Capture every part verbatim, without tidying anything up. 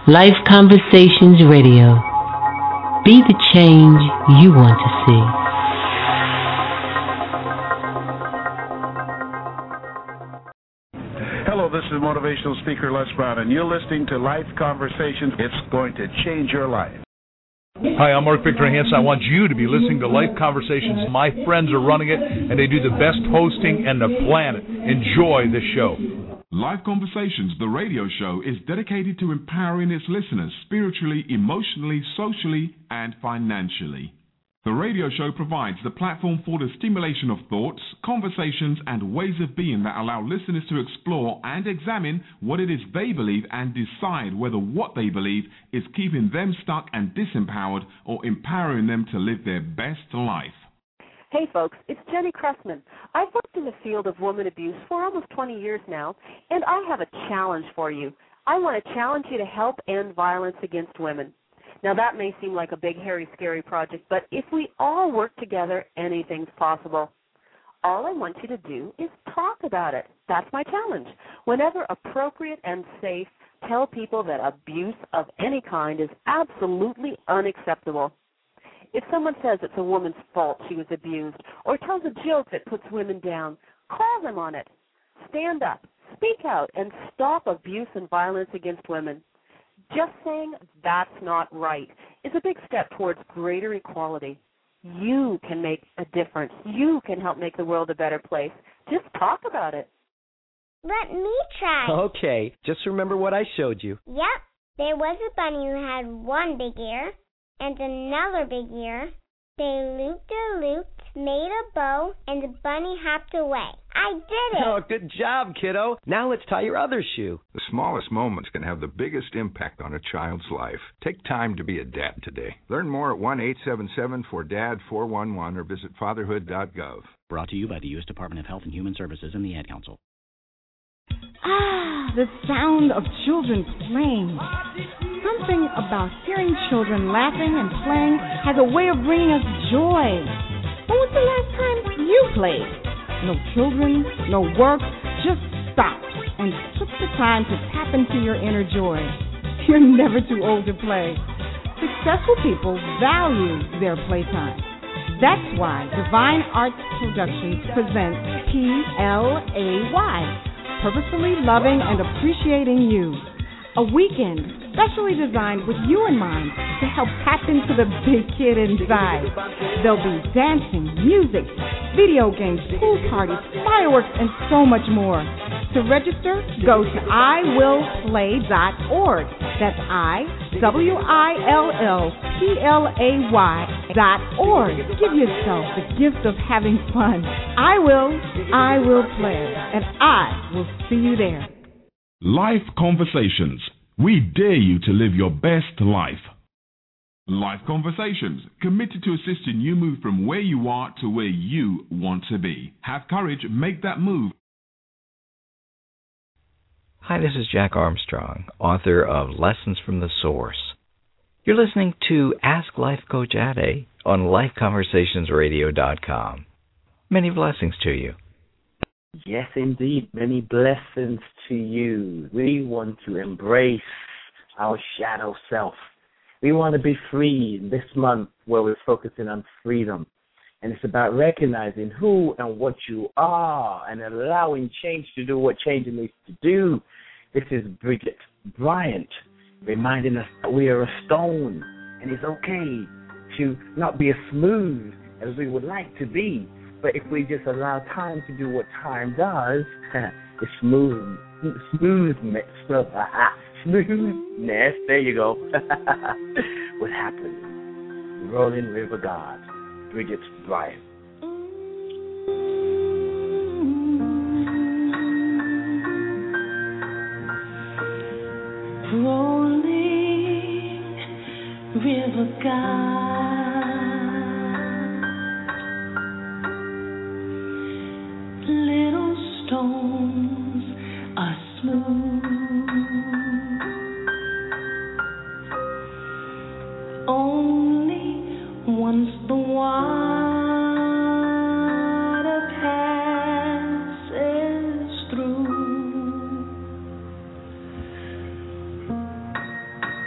Life Conversations Radio. Be the change you want to see. Hello, this is motivational speaker Les Brown, and you're listening to Life Conversations. It's going to change your life. Hi, I'm Mark Victor Hansen. I want you to be listening to Life Conversations. My friends are running it, and they do the best hosting in the planet. Enjoy the show. Life Conversations, the radio show, is dedicated to empowering its listeners spiritually, emotionally, socially, and financially. The radio show provides the platform for the stimulation of thoughts, conversations, and ways of being that allow listeners to explore and examine what it is they believe and decide whether what they believe is keeping them stuck and disempowered or empowering them to live their best life. Hey folks, it's Jenny Cressman. I've worked in the field of woman abuse for almost twenty years now, and I have a challenge for you. I want to challenge you to help end violence against women. Now that may seem like a big, hairy, scary project, but if we all work together, anything's possible. All I want you to do is talk about it. That's my challenge. Whenever appropriate and safe, tell people that abuse of any kind is absolutely unacceptable. If someone says it's a woman's fault she was abused or tells a joke that puts women down, call them on it. Stand up, speak out, and stop abuse and violence against women. Just saying that's not right is a big step towards greater equality. You can make a difference. You can help make the world a better place. Just talk about it. Let me try. Okay, just remember what I showed you. Yep, there was a bunny who had one big ear and another big ear. They looped a loop, made a bow, and the bunny hopped away. I did it! Oh, good job, kiddo. Now let's tie your other shoe. The smallest moments can have the biggest impact on a child's life. Take time to be a dad today. Learn more at one eight seven seven four D A D four one one or visit fatherhood dot gov. Brought to you by the U S Department of Health and Human Services and the Ad Council. Ah, the sound of children playing. Something about hearing children laughing and playing has a way of bringing us joy. When was the last time you played? No children, no work, just stopped and took the time to tap into your inner joy. You're never too old to play. Successful people value their playtime. That's why Divine Arts Productions presents P L A Y, Purposefully Loving and Appreciating You. A weekend specially designed with you in mind to help tap into the big kid inside. There'll be dancing, music, video games, pool parties, fireworks, and so much more. To register, go to I will play dot org. That's I, W I L L P L A Y dot org. Give yourself the gift of having fun. I will, I will play, and I will see you there. Life Conversations. We dare you to live your best life. Life Conversations, committed to assisting you move from where you are to where you want to be. Have courage, make that move. Hi, this is Jack Armstrong, author of Lessons from the Source. You're listening to Ask Life Coach Ade on life conversations radio dot com. Many blessings to you. Yes, indeed. Many blessings to you. We want to embrace our shadow self. We want to be free this month where we're focusing on freedom. And it's about recognizing who and what you are and allowing change to do what change needs to do. This is Bridget Bryant reminding us that we are a stone and it's okay to not be as smooth as we would like to be. But if we just allow time to do what time does, it's smooth, smoothness, smoothness, there you go. What happened? Rolling River God, Bridget Bryant. Rolling River God. Little stones are smooth. Only once the water passes through.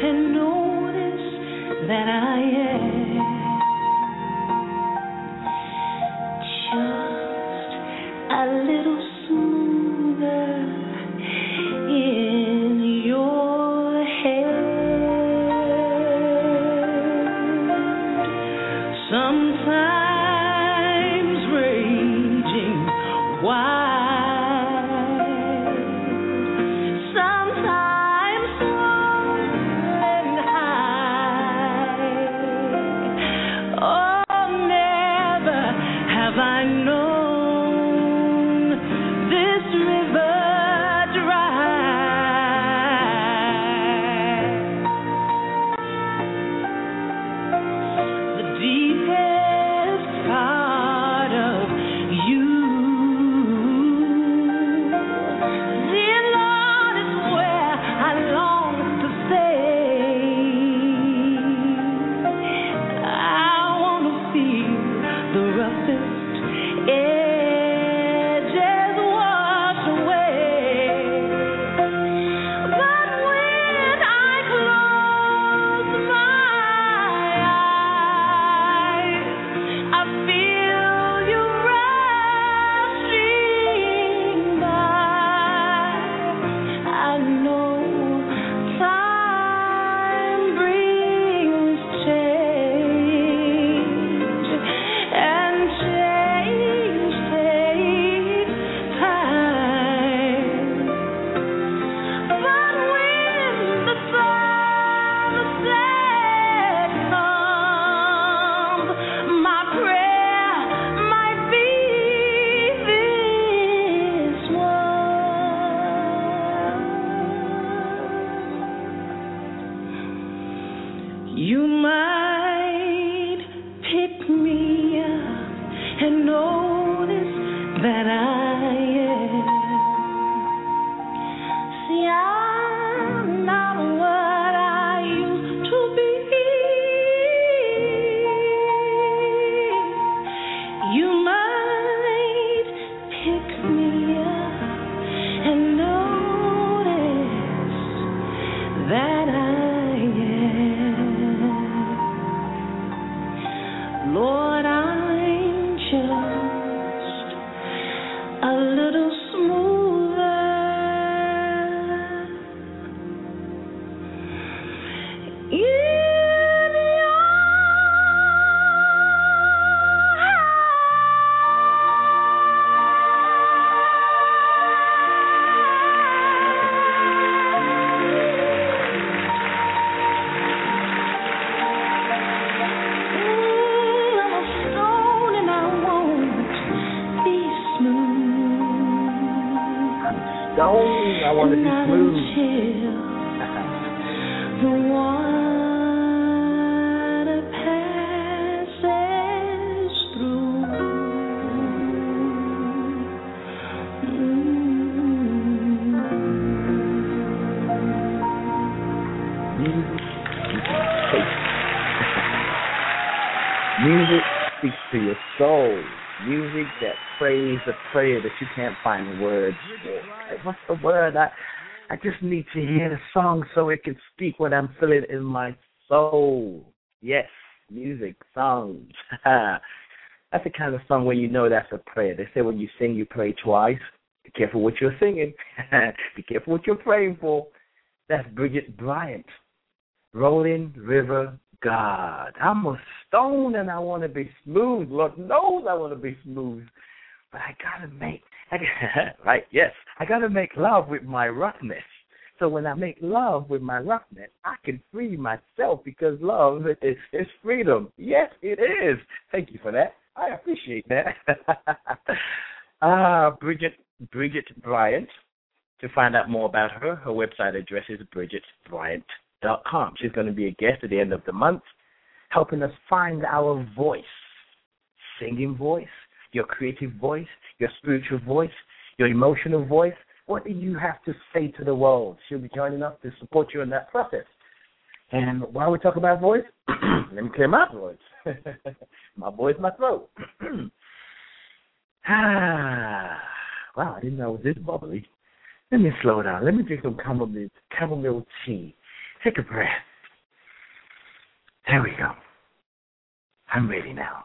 and notice that I am just a little smoother in your head. Sometimes raging wild, sometimes soaring high. Oh, never have I known this river dry. The deepest part of you, dear Lord, is where I long to stay. I want to feel the roughest edges wash away. But when I close my eyes, I feel you rushing by. I know time brings change, and change takes time. But when the sunset comes, my prayer might be this one. You might pick me up and notice that I am. See, I'm not what I used to be. You might pick me up and notice that I am. Lord, I'm just a little smoother in your Mm, I'm a stone and I won't be smooth. Stone, I want to be Not smooth. until the water passes through. Music speaks to your soul. Music that prays a prayer that you can't find words for. Like, what's the word? I, I just need to hear the song so it can speak what I'm feeling in my soul. Yes, music, songs. That's the kind of song where you know that's a prayer. They say when you sing, you pray twice. Be careful what you're singing. Be careful what you're praying for. That's Bridget Bryant. Rolling River God. I'm a stone and I want to be smooth. Lord knows I want to be smooth. But I got to make, I gotta, right, yes, I got to make love with my roughness. So when I make love with my roughness, I can free myself because love is, is freedom. Yes, it is. Thank you for that. I appreciate that. Ah, uh, Bridget, Bridget Bryant. To find out more about her, her website address is bridget bryant dot com. She's going to be a guest at the end of the month, helping us find our voice, singing voice, your creative voice, your spiritual voice, your emotional voice. What do you have to say to the world? She'll be joining us to support you in that process. And while we talk about voice, let me clear my voice. My voice, my throat. ah, wow, I didn't know it was this bubbly. Let me slow down. Let me drink some chamomile, chamomile tea. Take a breath. There we go. I'm ready now.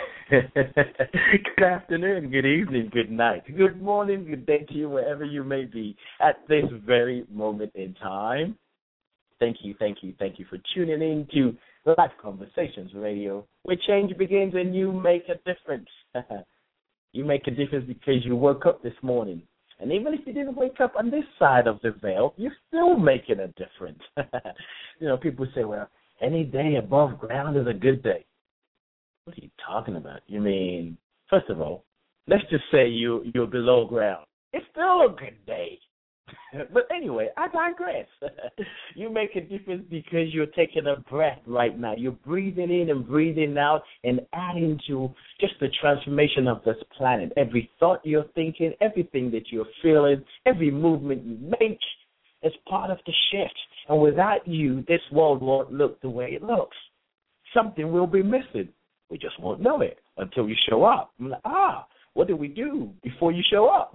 Good afternoon, good evening, good night, good morning, good day to you, wherever you may be at this very moment in time. Thank you, thank you, thank you for tuning in to Life Conversations Radio, where change begins and you make a difference. You make a difference because you woke up this morning. And even if you didn't wake up on this side of the veil, you're still making a difference. You know, people say, well, any day above ground is a good day. What are you talking about? You mean, first of all, let's just say you, you're below ground. It's still a good day. But anyway, I digress. You make a difference because you're taking a breath right now. You're breathing in and breathing out and adding to just the transformation of this planet. Every thought you're thinking, everything that you're feeling, every movement you make is part of the shift. And without you, this world won't look the way it looks. Something will be missing. We just won't know it until you show up. I'm like, ah, what do we do before you show up?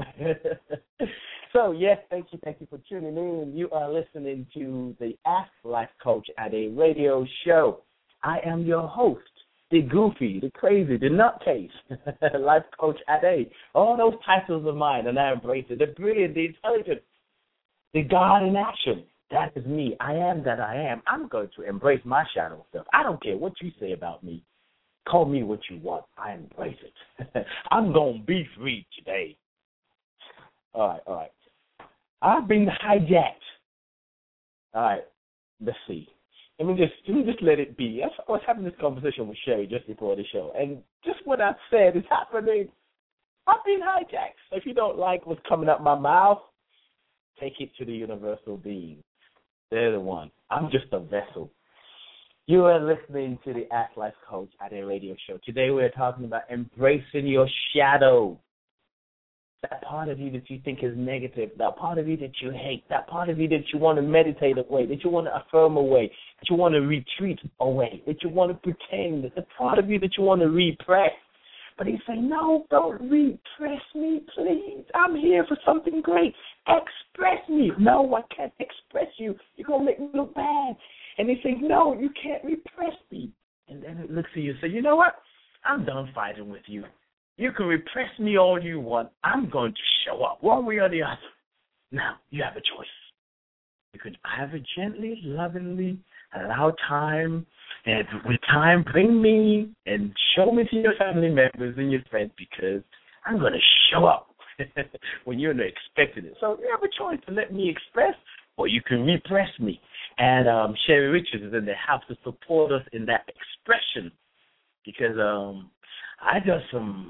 So, yes, thank you. Thank you for tuning in. You are listening to the Ask Life Coach at a radio show. I am your host, the goofy, the crazy, the nutcase, Life Coach at a. All those titles are mine, and I embrace it. The brilliant, the intelligent, the God in action. That is me. I am that I am. I'm going to embrace my shadow self. I don't care what you say about me. Call me what you want. I embrace it. I'm going to be free today. All right, all right. I've been hijacked. All right, let's see. Let me just let me just let it be. I was having this conversation with Sherry just before the show, and just what I said is happening. I've been hijacked. So if you don't like what's coming out my mouth, take it to the universal being. They're the one. I'm just a vessel. You are listening to the Ask Life Coach at a radio show. Today we're talking about embracing your shadow. That part of you that you think is negative, that part of you that you hate, that part of you that you want to meditate away, that you want to affirm away, that you want to retreat away, that you want to pretend, the part of you that you want to repress. But he's saying, no, don't repress me, please. I'm here for something great. Express me. No, I can't express you. You're going to make me look bad. And he says, no, you can't repress me. And then it looks at you and says, you know what? I'm done fighting with you. You can repress me all you want. I'm going to show up one way or the other. Now, you have a choice. You can either gently, lovingly allow time, and with time, bring me and show me to your family members and your friends, because I'm going to show up when you're not expecting it. So you have a choice to let me express, or you can repress me. And um, Sherry Richards is in the house to support us in that expression, because um, I got some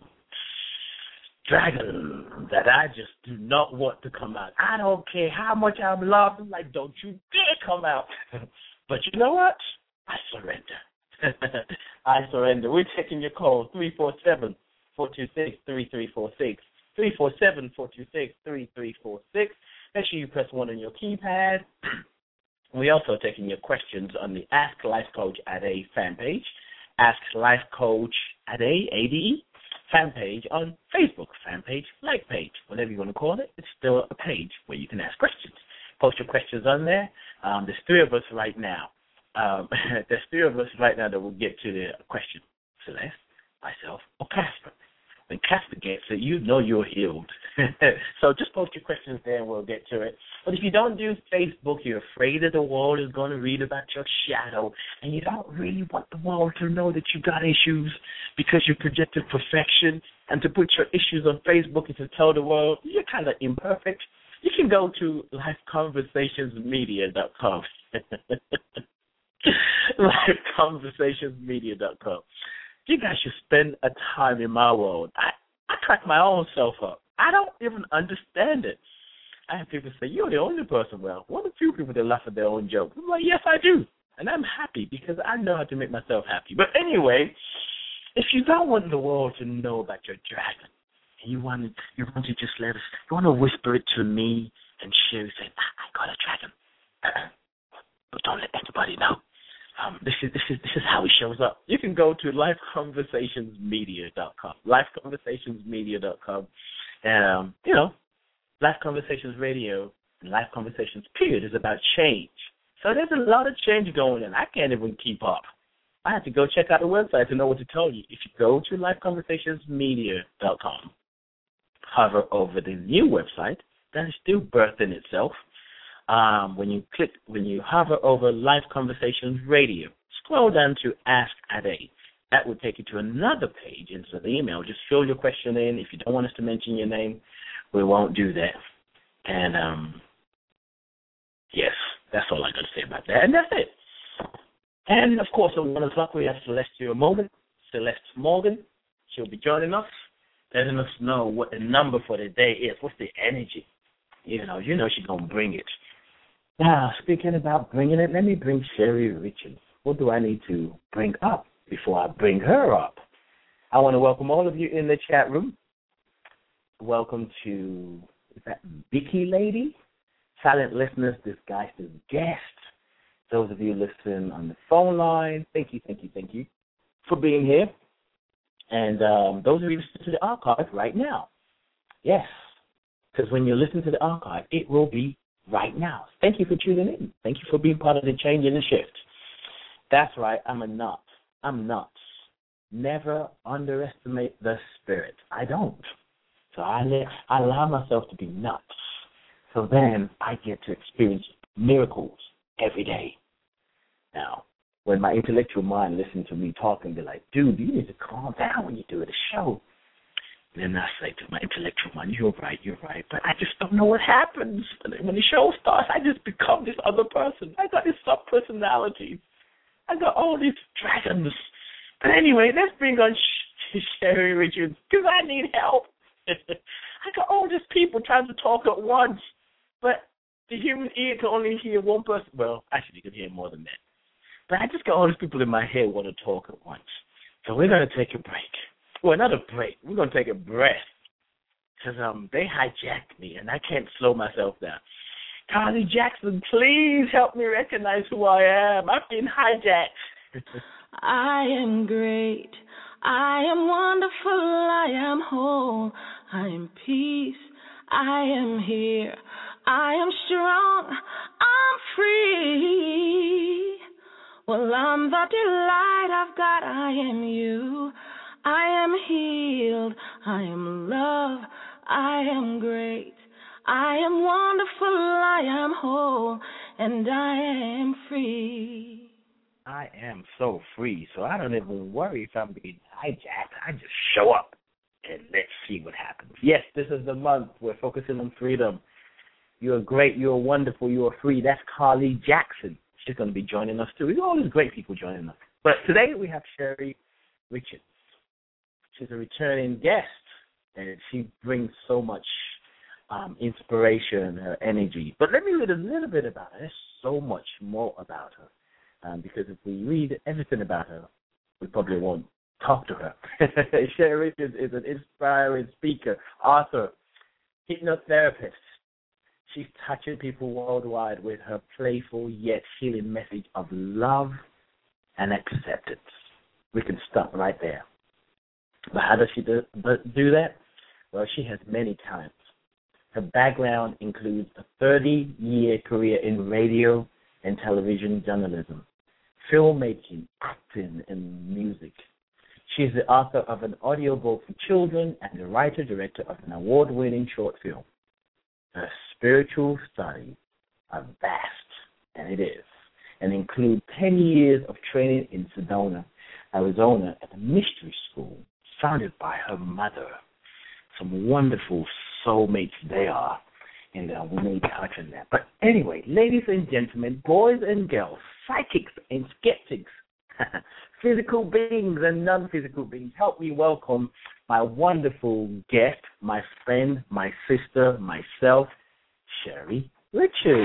dragon that I just do not want to come out. I don't care how much I'm loved. I'm like, don't you dare come out. But you know what? I surrender. I surrender. We're taking your call, three four seven, four two six, three three four six, three four seven, four two six, three three four six. Make sure you press one on your keypad. We're also taking your questions on the Ask Life Coach at a fan page. Ask Life Coach at a, A D E, fan page on Facebook, fan page, like page, whatever you want to call it. It's still a page where you can ask questions. Post your questions on there. Um, there's three of us right now. Um, there's three of us right now that will get to the question. Celeste, myself, or Casper. When Casper gets it, you know you're healed. So just post your questions there and we'll get to it. But if you don't do Facebook, you're afraid that the world is going to read about your shadow, and you don't really want the world to know that you got issues because you projected perfection, and to put your issues on Facebook and to tell the world you're kind of imperfect, you can go to life conversations media dot com. life conversations media dot com. You guys should spend a time in my world. I, I crack my own self up. I don't even understand it. I have people say, you're the only person, well, one of the few people that laugh at their own jokes. I'm like, yes, I do. And I'm happy because I know how to make myself happy. But anyway, if you don't want the world to know about your dragon, and you want to, you want to just let us, you want to whisper it to me and share it, say, I, I got a dragon. But don't let anybody know. Um, this is this is this is how it shows up. You can go to life conversations media dot com, life conversations media dot com, and um, you know, Life Conversations Radio and Life Conversations period is about change. So there's a lot of change going on. I can't even keep up. I had to go check out the website to know what to tell you. If you go to life conversations media dot com, hover over the new website that is still birthing itself. Um, when you click, when you hover over Life Conversations Radio, scroll down to Ask Ade. That will take you to another page inside the email. Just fill your question in. If you don't want us to mention your name, we won't do that. And um, yes, that's all I got to say about that. And that's it. And, of course, at one o'clock, we have Celestia Morgan, Celeste Morgan. She'll be joining us, letting us know what the number for the day is. What's the energy? You know, you know she's going to bring it. Now, speaking about bringing it, let me bring Sherry Richards. What do I need to bring up before I bring her up? I want to welcome all of you in the chat room. Welcome to, is that Vicky Lady? Silent listeners disguised as guests. Those of you listening on the phone line, thank you, thank you, thank you for being here. And um, those of you listening to the archive right now, yes, because when you listen to the archive, it will be right now. Thank you for tuning in. Thank you for being part of the change and the shift. That's right, I'm a nut. I'm nuts. Never underestimate the spirit. I don't. So I, let, I allow myself to be nuts. So then I get to experience miracles every day. Now, when my intellectual mind listens to me talking, they're like, dude, you need to calm down when you do the show. And then I say to my intellectual mind, you're right, you're right, but I just don't know what happens. When the show starts, I just become this other person. I got this sub-personality. I got all these dragons. But anyway, let's bring on Sh- Sherry Richards, because I need help. I got all these people trying to talk at once, but the human ear can only hear one person. Well, actually, you can hear more than that. But I just got all these people in my head want to talk at once. So we're going to take a break. Well, not a break. We're going to take a breath. Because um, they hijacked me, and I can't slow myself down. Carly Jackson, please help me recognize who I am. I've been hijacked. I am great. I am wonderful. I am whole. I am peace. I am here. I am strong. I'm free. Well, I'm the delight of God. I am you. I am healed. I am love. I am great. I am wonderful. I am whole. And I am free. I am so free, so I don't even worry if I'm being hijacked. I just show up, and let's see what happens. Yes, this is the month. We're focusing on freedom. You're great. You're wonderful. You're free. That's Carly Jackson. She's going to be joining us, too. We got all these great people joining us. But today we have Sherry Richards. She's a returning guest, and she brings so much um, inspiration, her energy. But let me read a little bit about her. There's so much more about her. Um, because if we read everything about her, we probably won't talk to her. Sherry Richards is an inspiring speaker, author, hypnotherapist. She's touching people worldwide with her playful yet healing message of love and acceptance. We can stop right there. But how does she do, do that? Well, she has many talents. Her background includes a thirty-year career in radio and television journalism, filmmaking, acting, and music. She's the author of an audiobook for children and the writer-director of an award-winning short film. Her spiritual studies are vast, and it is, and include ten years of training in Sedona, Arizona, at a mystery school founded by her mother. Some wonderful soulmates they are, and uh, we may touch on that. But anyway, ladies and gentlemen, boys and girls, psychics and skeptics, physical beings and non-physical beings, help me welcome my wonderful guest, my friend, my sister, myself, Sherry Richards.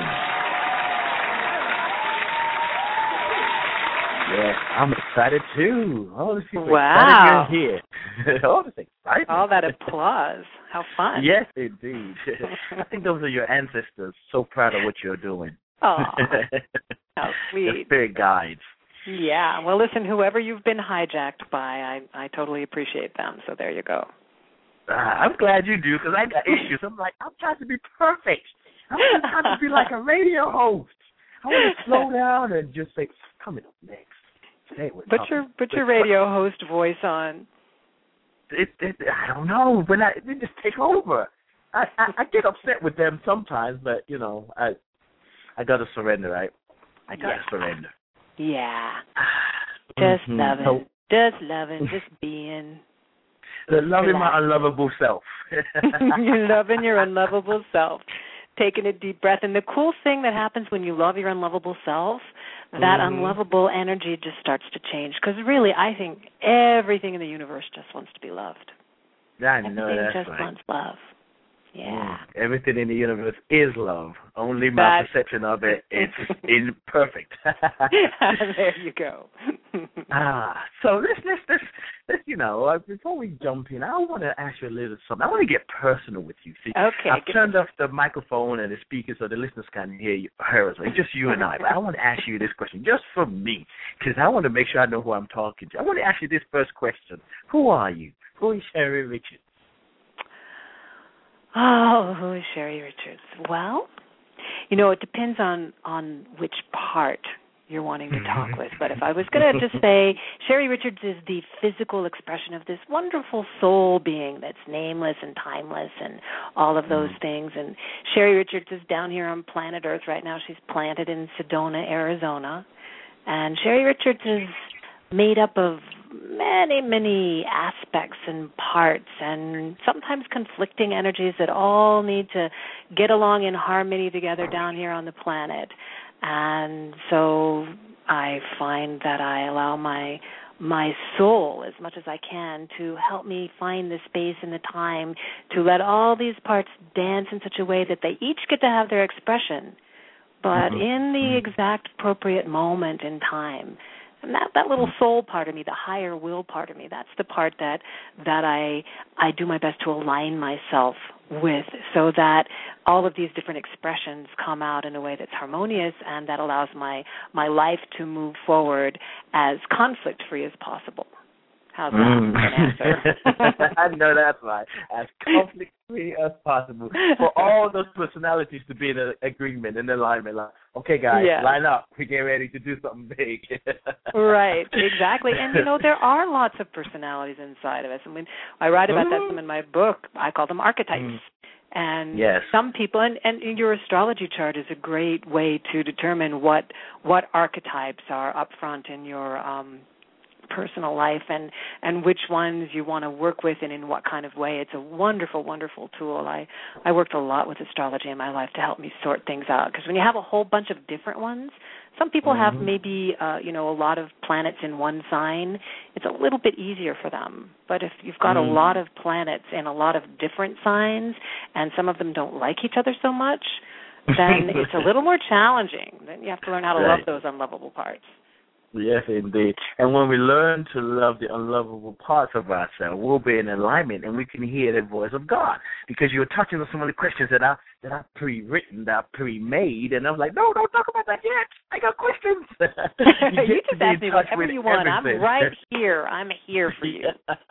Yes, I'm excited too. All the people wow. excited you're here. All this excitement. All that applause. How fun. Yes, indeed. I think those are your ancestors. So proud of what you're doing. Oh, how sweet. The spirit guides. Yeah. Well, listen, whoever you've been hijacked by, I, I totally appreciate them. So there you go. Uh, I'm glad you do, because I got issues. I'm like, I'm trying to be perfect. I'm trying to be like a radio host. I want to slow down and just say, coming up next. upset with. Put your put your radio host voice on. It, it, I don't know. When I they just take over, I, I I get upset with them sometimes, but you know, I I gotta surrender, right? I gotta yeah. surrender. Yeah. Just mm-hmm. loving, so, just loving, just being. The loving my unlovable self. You're loving your unlovable self. Taking a deep breath. And the cool thing that happens when you love your unlovable self, that mm-hmm. unlovable energy just starts to change. Because really, I think everything in the universe just wants to be loved. I know everything that's just right. wants love. Yeah. Mm. Everything in the universe is love. Only my that... perception of it is imperfect. There you go. ah, so let's let's let's, let's you know uh, before we jump in, I want to ask you a little something. I want to get personal with you. See, okay. I've turned off the microphone and the speakers so the listeners can hear you, her as well. It's just you and I. But I want to ask you this question just for me because I want to make sure I know who I'm talking to. I want to ask you this first question: Who are you? Who is Sherry Richards? Oh, who is Sherry Richards? Well, you know, it depends on, on which part you're wanting to talk with. But if I was going to just say, Sherry Richards is the physical expression of this wonderful soul being that's nameless and timeless and all of those things. And Sherry Richards is down here on planet Earth right now. She's planted in Sedona, Arizona. And Sherry Richards is made up of many, many aspects and parts and sometimes conflicting energies that all need to get along in harmony together down here on the planet. And so I find that I allow my my soul as much as I can to help me find the space and the time to let all these parts dance in such a way that they each get to have their expression, but mm-hmm. in the exact appropriate moment in time. And that, that little soul part of me, the higher will part of me, that's the part that that I I do my best to align myself with so that all of these different expressions come out in a way that's harmonious and that allows my, my life to move forward as conflict-free as possible. How's that mm. an answer? I know that's right. As conflict-free as possible. For all those personalities to be in a, agreement and alignment. Like, okay, guys, yeah. line up. We get ready to do something big. Right, exactly. And, you know, there are lots of personalities inside of us. I mean, I write about mm. that in my book. I call them archetypes. Mm. And yes. some people, and, and your astrology chart is a great way to determine what what archetypes are up front in your um personal life and, and which ones you want to work with and in what kind of way. It's a wonderful, wonderful tool. I, I worked a lot with astrology in my life to help me sort things out because when you have a whole bunch of different ones, some people mm-hmm. have maybe, uh, you know, a lot of planets in one sign. It's a little bit easier for them. But if you've got mm-hmm. a lot of planets in a lot of different signs and some of them don't like each other so much, then it's a little more challenging. Then you have to learn how to right. love those unlovable parts. Yes, indeed. And when we learn to love the unlovable parts of ourselves, we'll be in alignment and we can hear the voice of God. Because you're touching on some of the questions that I that I pre-written, that I pre-made, and I was like, no, don't talk about that yet. I got questions. you you just ask me whatever you want. Everything. I'm right here. I'm here for you.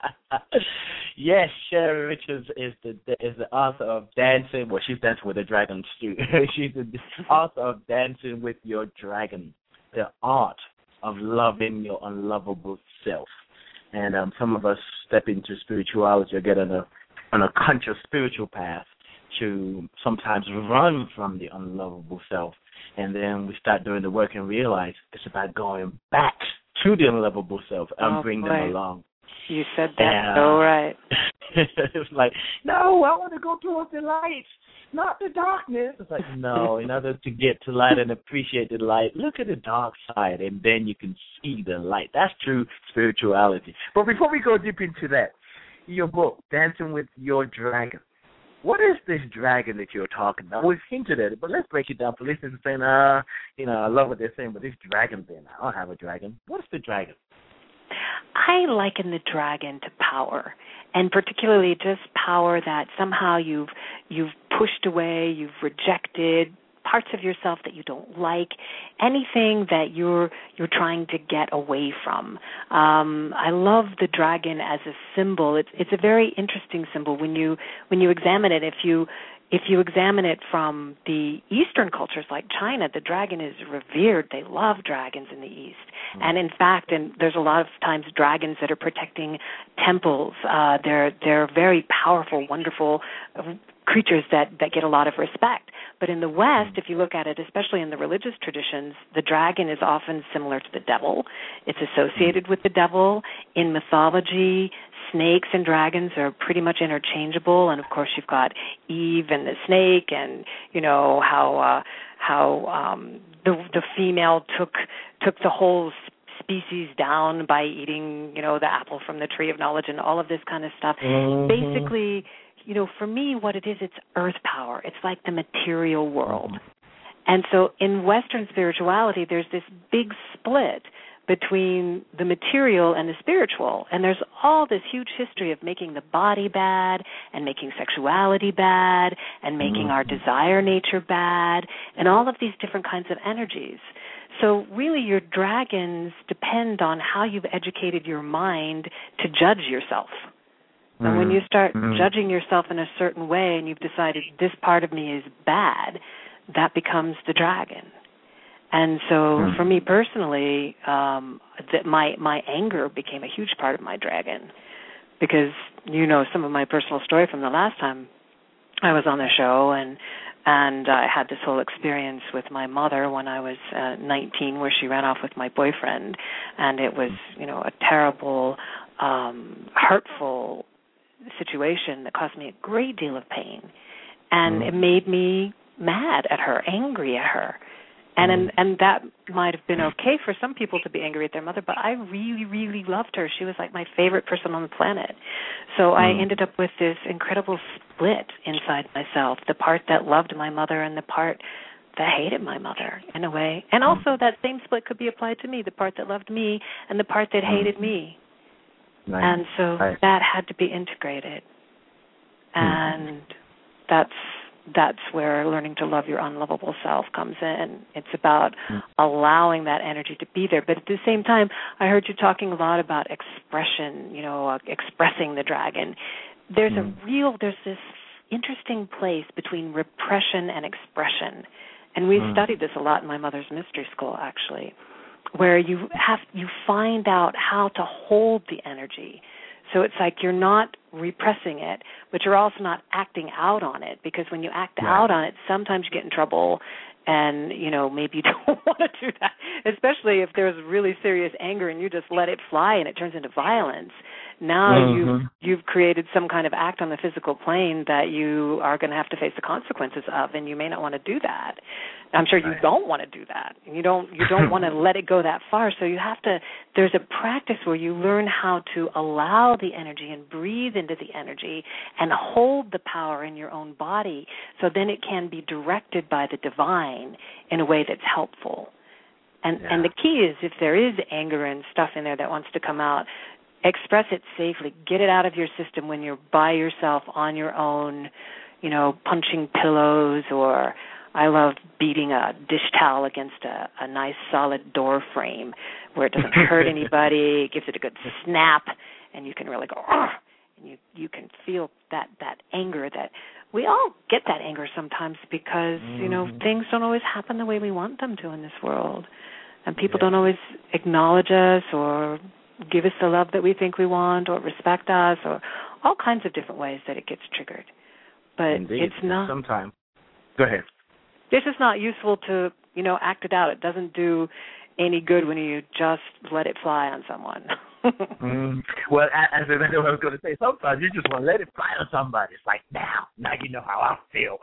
Yes, Sherry Richards is the is the author of Dancing. Well, she's dancing with a dragon too. She's the author of Dancing with Your Dragon, the art of loving your unlovable self. And um, some of us step into spirituality or get on a on a conscious spiritual path to sometimes run from the unlovable self. And then we start doing the work and realize it's about going back to the unlovable self and oh, bring boy. them along. You said that and, so right. It's like, no, I want to go towards the light, not the darkness. It's like, no, in order to get to light and appreciate the light, look at the dark side, and then you can see the light. That's true spirituality. But before we go deep into that, your book, Dancing with Your Dragon, what is this dragon that you're talking about? We've hinted at it, but let's break it down for listeners saying, uh, you know, I love what they're saying, but this dragon thing, I don't have a dragon. What's the dragon? I liken the dragon to power, and particularly just power that somehow you've you've pushed away, you've rejected, parts of yourself that you don't like, anything that you're you're trying to get away from. Um, I love the dragon as a symbol. It's it's a very interesting symbol when you when you examine it. If you If you examine it from the Eastern cultures like China, the dragon is revered. They love dragons in the East. And in fact, and there's a lot of times dragons that are protecting temples. Uh, they're they're very powerful, wonderful creatures that, that get a lot of respect. But in the West, if you look at it, especially in the religious traditions, the dragon is often similar to the devil. It's associated with the devil. In mythology, snakes and dragons are pretty much interchangeable. And of course, you've got Eve and the snake, and you know how uh, how um, the the female took took the whole species down by eating, you know, the apple from the tree of knowledge and all of this kind of stuff. Mm-hmm. Basically, you know, for me, what it is, it's earth power. It's like the material world. And so in Western spirituality, there's this big split between the material and the spiritual. And there's all this huge history of making the body bad and making sexuality bad and making mm-hmm. our desire nature bad and all of these different kinds of energies. So really your dragons depend on how you've educated your mind to judge yourself. And mm-hmm. when you start mm-hmm. judging yourself in a certain way and you've decided this part of me is bad, that becomes the dragon. And so mm-hmm. for me personally, um, that my, my anger became a huge part of my dragon, because you know some of my personal story from the last time I was on the show, and and I had this whole experience with my mother when I was uh, nineteen, where she ran off with my boyfriend, and it was, you know, a terrible, um, hurtful situation that caused me a great deal of pain, and mm. it made me mad at her, angry at her. And, and and that might have been okay for some people to be angry at their mother, but I really, really loved her. She was like my favorite person on the planet. So mm. I ended up with this incredible split inside myself, the part that loved my mother and the part that hated my mother in a way. And also that same split could be applied to me, the part that loved me and the part that hated me. Nice. And so nice. That had to be integrated. And mm. that's... that's where learning to love your unlovable self comes in. It's about mm. allowing that energy to be there. But at the same time, I heard you talking a lot about expression, you know, uh, expressing the dragon. There's mm. a real, there's this interesting place between repression and expression. And we mm. studied this a lot in my mother's mystery school, actually, where you have, you find out how to hold the energy. So it's like you're not repressing it, but you're also not acting out on it, because when you act right. out on it, sometimes you get in trouble, and, you know, maybe you don't want to do that, especially if there's really serious anger and you just let it fly and it turns into violence. Now mm-hmm. you've, you've created some kind of act on the physical plane that you are going to have to face the consequences of, and you may not want to do that. I'm sure you don't want to do that. You don't you don't want to let it go that far. So you have to, there's a practice where you learn how to allow the energy and breathe into the energy and hold the power in your own body, so then it can be directed by the divine in a way that's helpful. And yeah. and the key is, if there is anger and stuff in there that wants to come out, express it safely. Get it out of your system when you're by yourself on your own, you know, punching pillows, or I love beating a dish towel against a, a nice solid door frame where it doesn't hurt anybody. It gives it a good snap, and you can really go, Argh! And you you can feel that, that anger. That we all get that anger sometimes, because, mm-hmm. you know, things don't always happen the way we want them to in this world. And people yeah. don't always acknowledge us or give us the love that we think we want, or respect us, or all kinds of different ways that it gets triggered. But Indeed. it's not... Sometimes. Go ahead. It's just not useful to, you know, act it out. It doesn't do any good when you just let it fly on someone. mm. Well, as I was going to say, sometimes you just want to let it fly on somebody. It's like, now, now you know how I feel.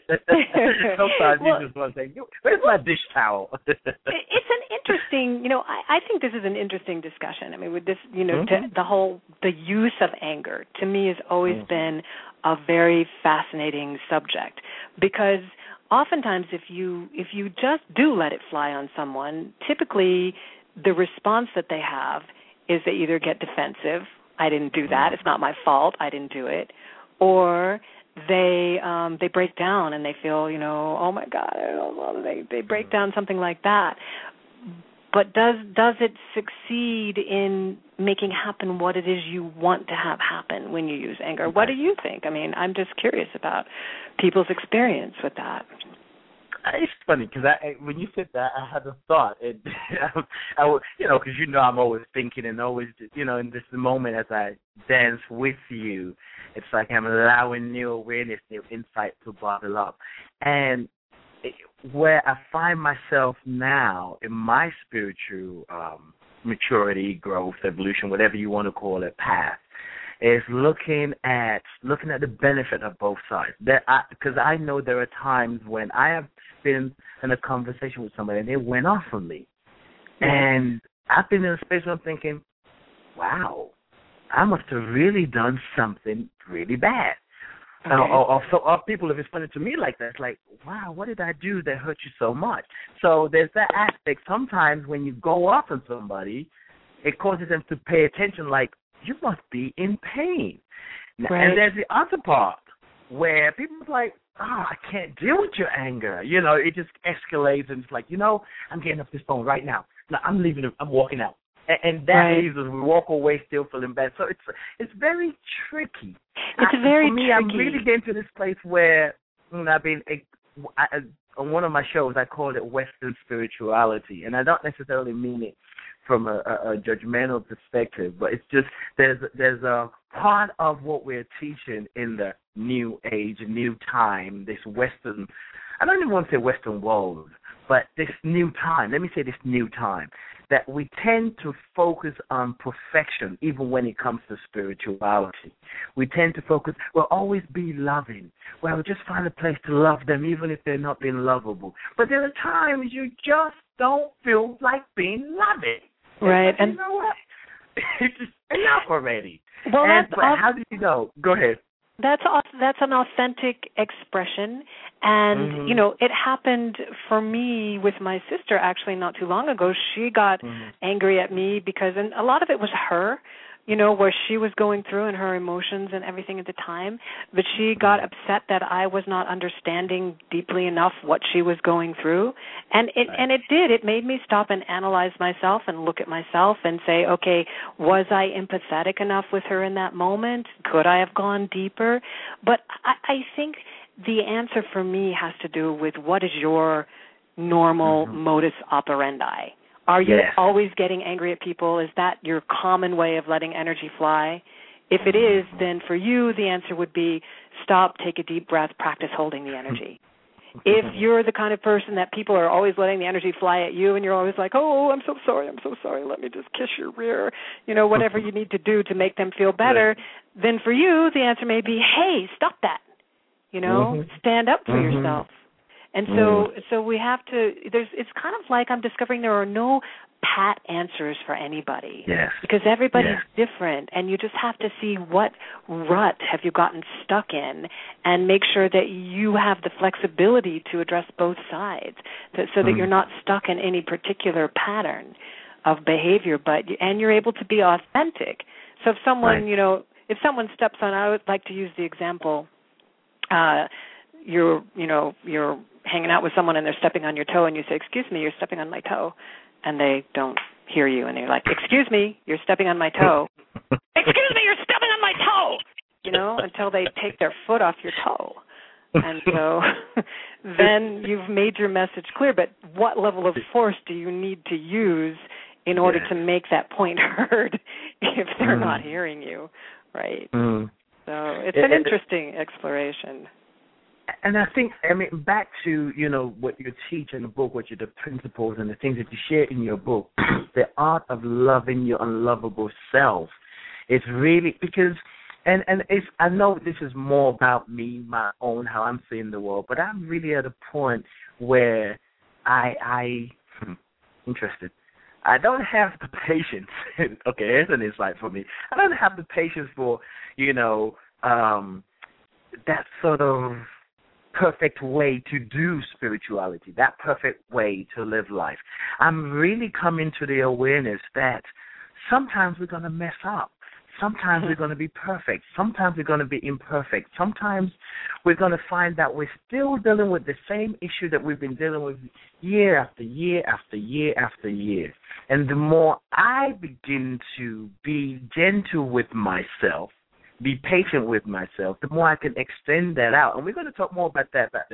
Sometimes well, you just want to say, where's my dish towel? It's an interesting, you know, I, I think this is an interesting discussion. I mean, with this, you know, mm-hmm. to, the whole, the use of anger, to me, has always mm-hmm. been a very fascinating subject, because oftentimes if you if you just do let it fly on someone, typically the response that they have is they either get defensive, I didn't do that, it's not my fault, I didn't do it, or they um, they break down and they feel, you know, oh my God, I don't know, they they break down, something like that. But does does it succeed in making happen what it is you want to have happen when you use anger? Okay. What do you think? I mean, I'm just curious about people's experience with that. it's funny because I, when you said that, I had a thought. And I, I was, you know, because you know I'm always thinking and always, you know, in this moment as I dance with you, it's like I'm allowing new awareness, new insight to bubble up. And it, where I find myself now in my spiritual um, maturity, growth, evolution, whatever you want to call it, path, is looking at looking at the benefit of both sides. That because I, I know there are times when I have been in a conversation with somebody and they went off on me, and I've been in a space where I'm thinking, "Wow, I must have really done something really bad." Okay. Uh, or, or, so, or people have responded to me like that. It's like, "Wow, what did I do that hurt you so much?" So there's that aspect. Sometimes when you go off on somebody, it causes them to pay attention. Like, you must be in pain. Right. And there's the other part where people are like, oh, I can't deal with your anger. You know, it just escalates and it's like, you know, I'm getting off this phone right now. No, I'm leaving. I'm walking out. And, and that right. leaves us. We walk away still feeling bad. So it's it's very tricky. It's I, very for me, tricky. I'm really getting to this place where, you know, I've been, I, I, on one of my shows, I called it Western spirituality. And I don't necessarily mean it from a, a, a judgmental perspective, but it's just there's there's a part of what we're teaching in the new age, new time, this Western, I don't even want to say Western world, but this new time, let me say this new time, that we tend to focus on perfection even when it comes to spirituality. We tend to focus, we'll always be loving. Well, just find a place to love them even if they're not being lovable. But there are times you just don't feel like being loving. Right, and you know what? It's just enough already. Well, and, that's but how do you know? Go ahead. That's that's an authentic expression, and mm-hmm. you know, it happened for me with my sister actually not too long ago. She got mm-hmm. angry at me because, and a lot of it was her, you know, where she was going through and her emotions and everything at the time, but she got upset that I was not understanding deeply enough what she was going through, and it and it did. It made me stop and analyze myself and look at myself and say, okay, was I empathetic enough with her in that moment? Could I have gone deeper? But I, I think the answer for me has to do with what is your normal mm-hmm. modus operandi. Are you yes. always getting angry at people? Is that your common way of letting energy fly? If it is, then for you, the answer would be stop, take a deep breath, practice holding the energy. If you're the kind of person that people are always letting the energy fly at you and you're always like, oh, I'm so sorry, I'm so sorry, let me just kiss your rear, you know, whatever you need to do to make them feel better, then for you, the answer may be, hey, stop that. You know, mm-hmm. stand up for mm-hmm. yourself. And so, mm. so we have to. There's. It's kind of like I'm discovering there are no pat answers for anybody. Yes. Because everybody's yes. different, and you just have to see what rut have you gotten stuck in, and make sure that you have the flexibility to address both sides, so, so that mm. you're not stuck in any particular pattern of behavior. But and you're able to be authentic. So if someone, right. you know, if someone steps on, I would like to use the example. Uh, you're, you know, you're hanging out with someone and they're stepping on your toe and you say, excuse me, you're stepping on my toe. And they don't hear you and they're like, excuse me, you're stepping on my toe. Excuse me, you're stepping on my toe. You know, until they take their foot off your toe. And so then you've made your message clear, but what level of force do you need to use in order yes. to make that point heard if they're mm. not hearing you, right? Mm. So it's an interesting exploration. And I think, I mean, back to, you know, what you teach in the book, what you, the principles and the things that you share in your book, the art of loving your unlovable self. It's really, because, and, and it's, I know this is more about me, my own, how I'm seeing the world, but I'm really at a point where I, I, hmm, interested. I don't have the patience. Okay, here's an insight for me. I don't have the patience for, you know, um, that sort of perfect way to do spirituality, that perfect way to live life. I'm really coming to the awareness that sometimes we're going to mess up. Sometimes we're going to be perfect. Sometimes we're going to be imperfect. Sometimes we're going to find that we're still dealing with the same issue that we've been dealing with year after year after year after year. And the more I begin to be gentle with myself, be patient with myself, the more I can extend that out. And we're going to talk more about that, about the,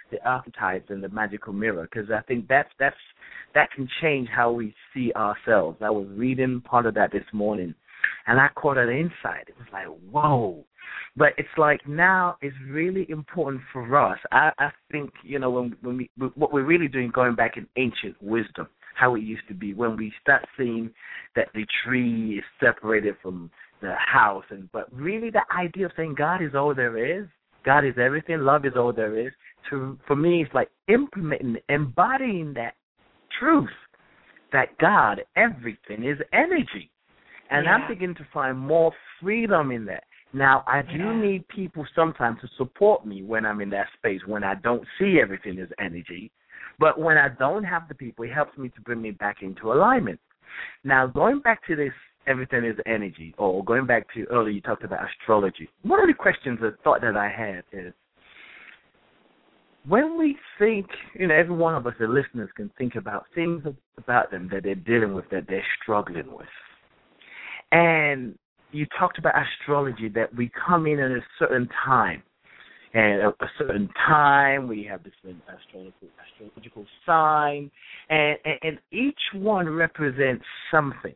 the archetypes and the magical mirror, because I think that's that's that can change how we see ourselves. I was reading part of that this morning, and I caught an insight. It was like, whoa. But it's like now it's really important for us. I, I think, you know, when, when we, what we're really doing, going back in ancient wisdom, how it used to be, when we start seeing that the tree is separated from the house, and but really the idea of saying God is all there is, God is everything, love is all there is, to for me it's like implementing, embodying that truth that God, everything is energy. And yeah. I'm beginning to find more freedom in that. Now, I do yeah. need people sometimes to support me when I'm in that space, when I don't see everything as energy. But when I don't have the people, it helps me to bring me back into alignment. Now, going back to this, everything is energy, or going back to earlier, you talked about astrology. One of the questions, a thought that I had is, when we think, you know, every one of us, the listeners, can think about things about them that they're dealing with, that they're struggling with. And you talked about astrology, that we come in at a certain time. And a, a certain time, we have different astrological, astrological sign, and, and, and each one represents something.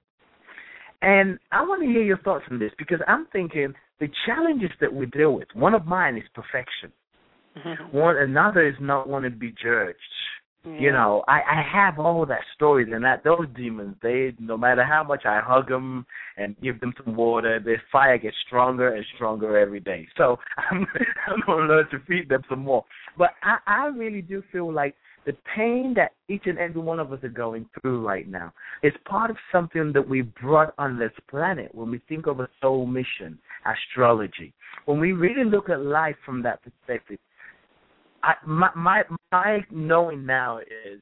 And I want to hear your thoughts on this, because I'm thinking the challenges that we deal with, one of mine is perfection. Mm-hmm. One another is not want to be judged. Yeah. You know, I, I have all that stories, and that those demons, they, no matter how much I hug them and give them some water, their fire gets stronger and stronger every day. So I'm, I'm going to learn to feed them some more. But I, I really do feel like the pain that each and every one of us are going through right now is part of something that we brought on this planet when we think of a soul mission, astrology. When we really look at life from that perspective, I, my, my my knowing now is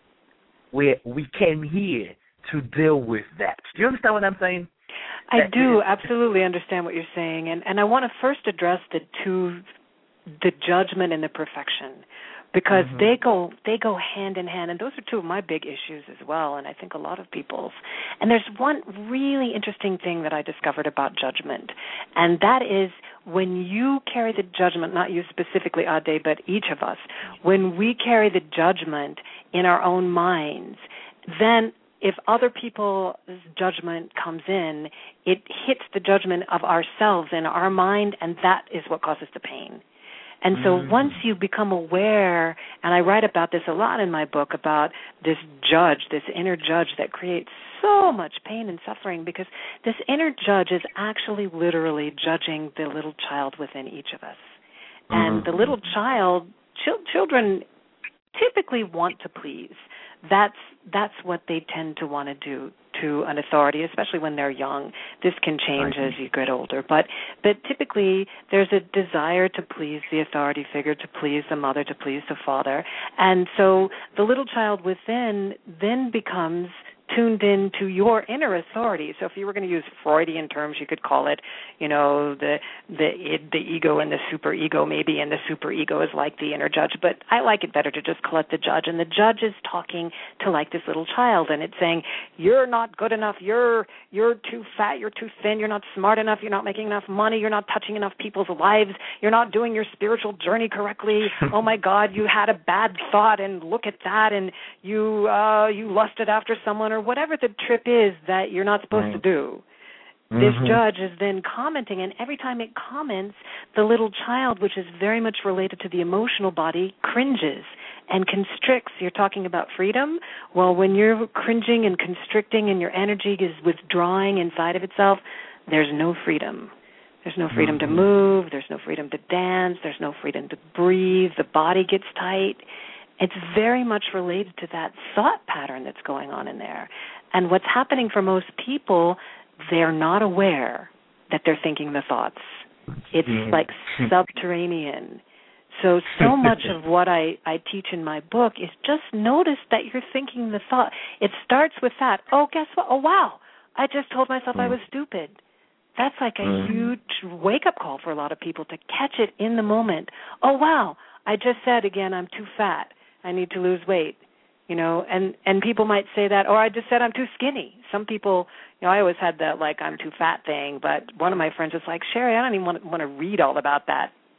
we we came here to deal with that. Do you understand what I'm saying? I that do is, absolutely understand what you're saying, and and I want to first address the two, the judgment and the perfection, because mm-hmm. they go they go hand in hand, and those are two of my big issues as well, and I think a lot of people's. And there's one really interesting thing that I discovered about judgment, and that is when you carry the judgment, not you specifically, Ade, but each of us, when we carry the judgment in our own minds, then if other people's judgment comes in, it hits the judgment of ourselves in our mind, and that is what causes the pain. And so mm-hmm. once you become aware, and I write about this a lot in my book, about this judge, this inner judge that creates so much pain and suffering, because this inner judge is actually literally judging the little child within each of us. And mm-hmm. the little child, ch- children typically want to please. That's that's what they tend to want to do to an authority, especially when they're young. This can change as you get older. But but typically there's a desire to please the authority figure, to please the mother, to please the father. And so the little child within then becomes tuned in to your inner authority. So if you were going to use Freudian terms, you could call it, you know, the the id, the ego, and the superego maybe, and the superego is like the inner judge. But I like it better to just call it the judge. And the judge is talking to like this little child, and it's saying, you're not good enough, you're you're too fat, you're too thin, you're not smart enough, you're not making enough money, you're not touching enough people's lives, you're not doing your spiritual journey correctly. Oh my God, you had a bad thought, and look at that, and you uh, you lusted after someone, or whatever the trip is that you're not supposed right. to do. Mm-hmm. This judge is then commenting, and every time it comments, the little child, which is very much related to the emotional body, cringes and constricts. You're talking about freedom? Well, when you're cringing and constricting and your energy is withdrawing inside of itself, there's no freedom. There's no freedom mm-hmm. to move. There's no freedom to dance. There's no freedom to breathe. The body gets tight. It's very much related to that thought pattern that's going on in there. And what's happening for most people, they're not aware that they're thinking the thoughts. It's yeah. like subterranean. So, so much of what I, I teach in my book is just notice that you're thinking the thought. It starts with that. Oh, guess what? Oh, wow. I just told myself mm. I was stupid. That's like a mm. huge wake-up call for a lot of people, to catch it in the moment. Oh, wow. I just said again, I'm too fat. I need to lose weight, you know, and, and people might say that, or I just said I'm too skinny. Some people, you know, I always had that, like, I'm too fat thing, but one of my friends was like, Sherry, I don't even want to, want to read all about that.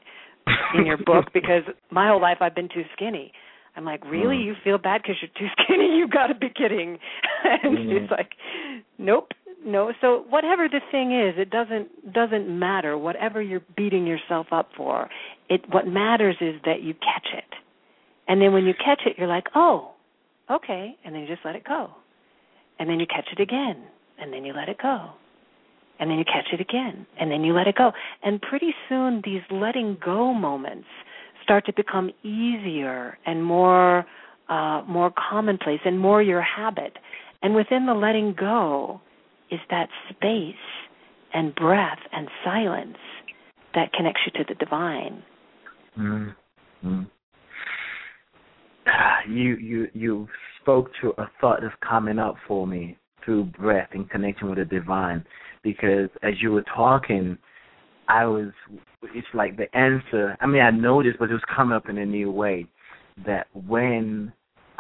in your book because my whole life I've been too skinny. I'm like, really? Mm. You feel bad because you're too skinny? You got to be kidding. And mm. she's like, nope, no. So whatever the thing is, it doesn't doesn't matter. Whatever you're beating yourself up for, it what matters is that you catch it. And then when you catch it, you're like, oh, okay. And then you just let it go. And then you catch it again. And then you let it go. And then you catch it again. And then you let it go. And pretty soon these letting go moments start to become easier and more uh, more commonplace and more your habit. And within the letting go is that space and breath and silence that connects you to the divine. Mm-hmm. You you you spoke to a thought that's coming up for me through breath and connection with the divine, because as you were talking, I was, it's like the answer, I mean, I noticed, but it was coming up in a new way, that when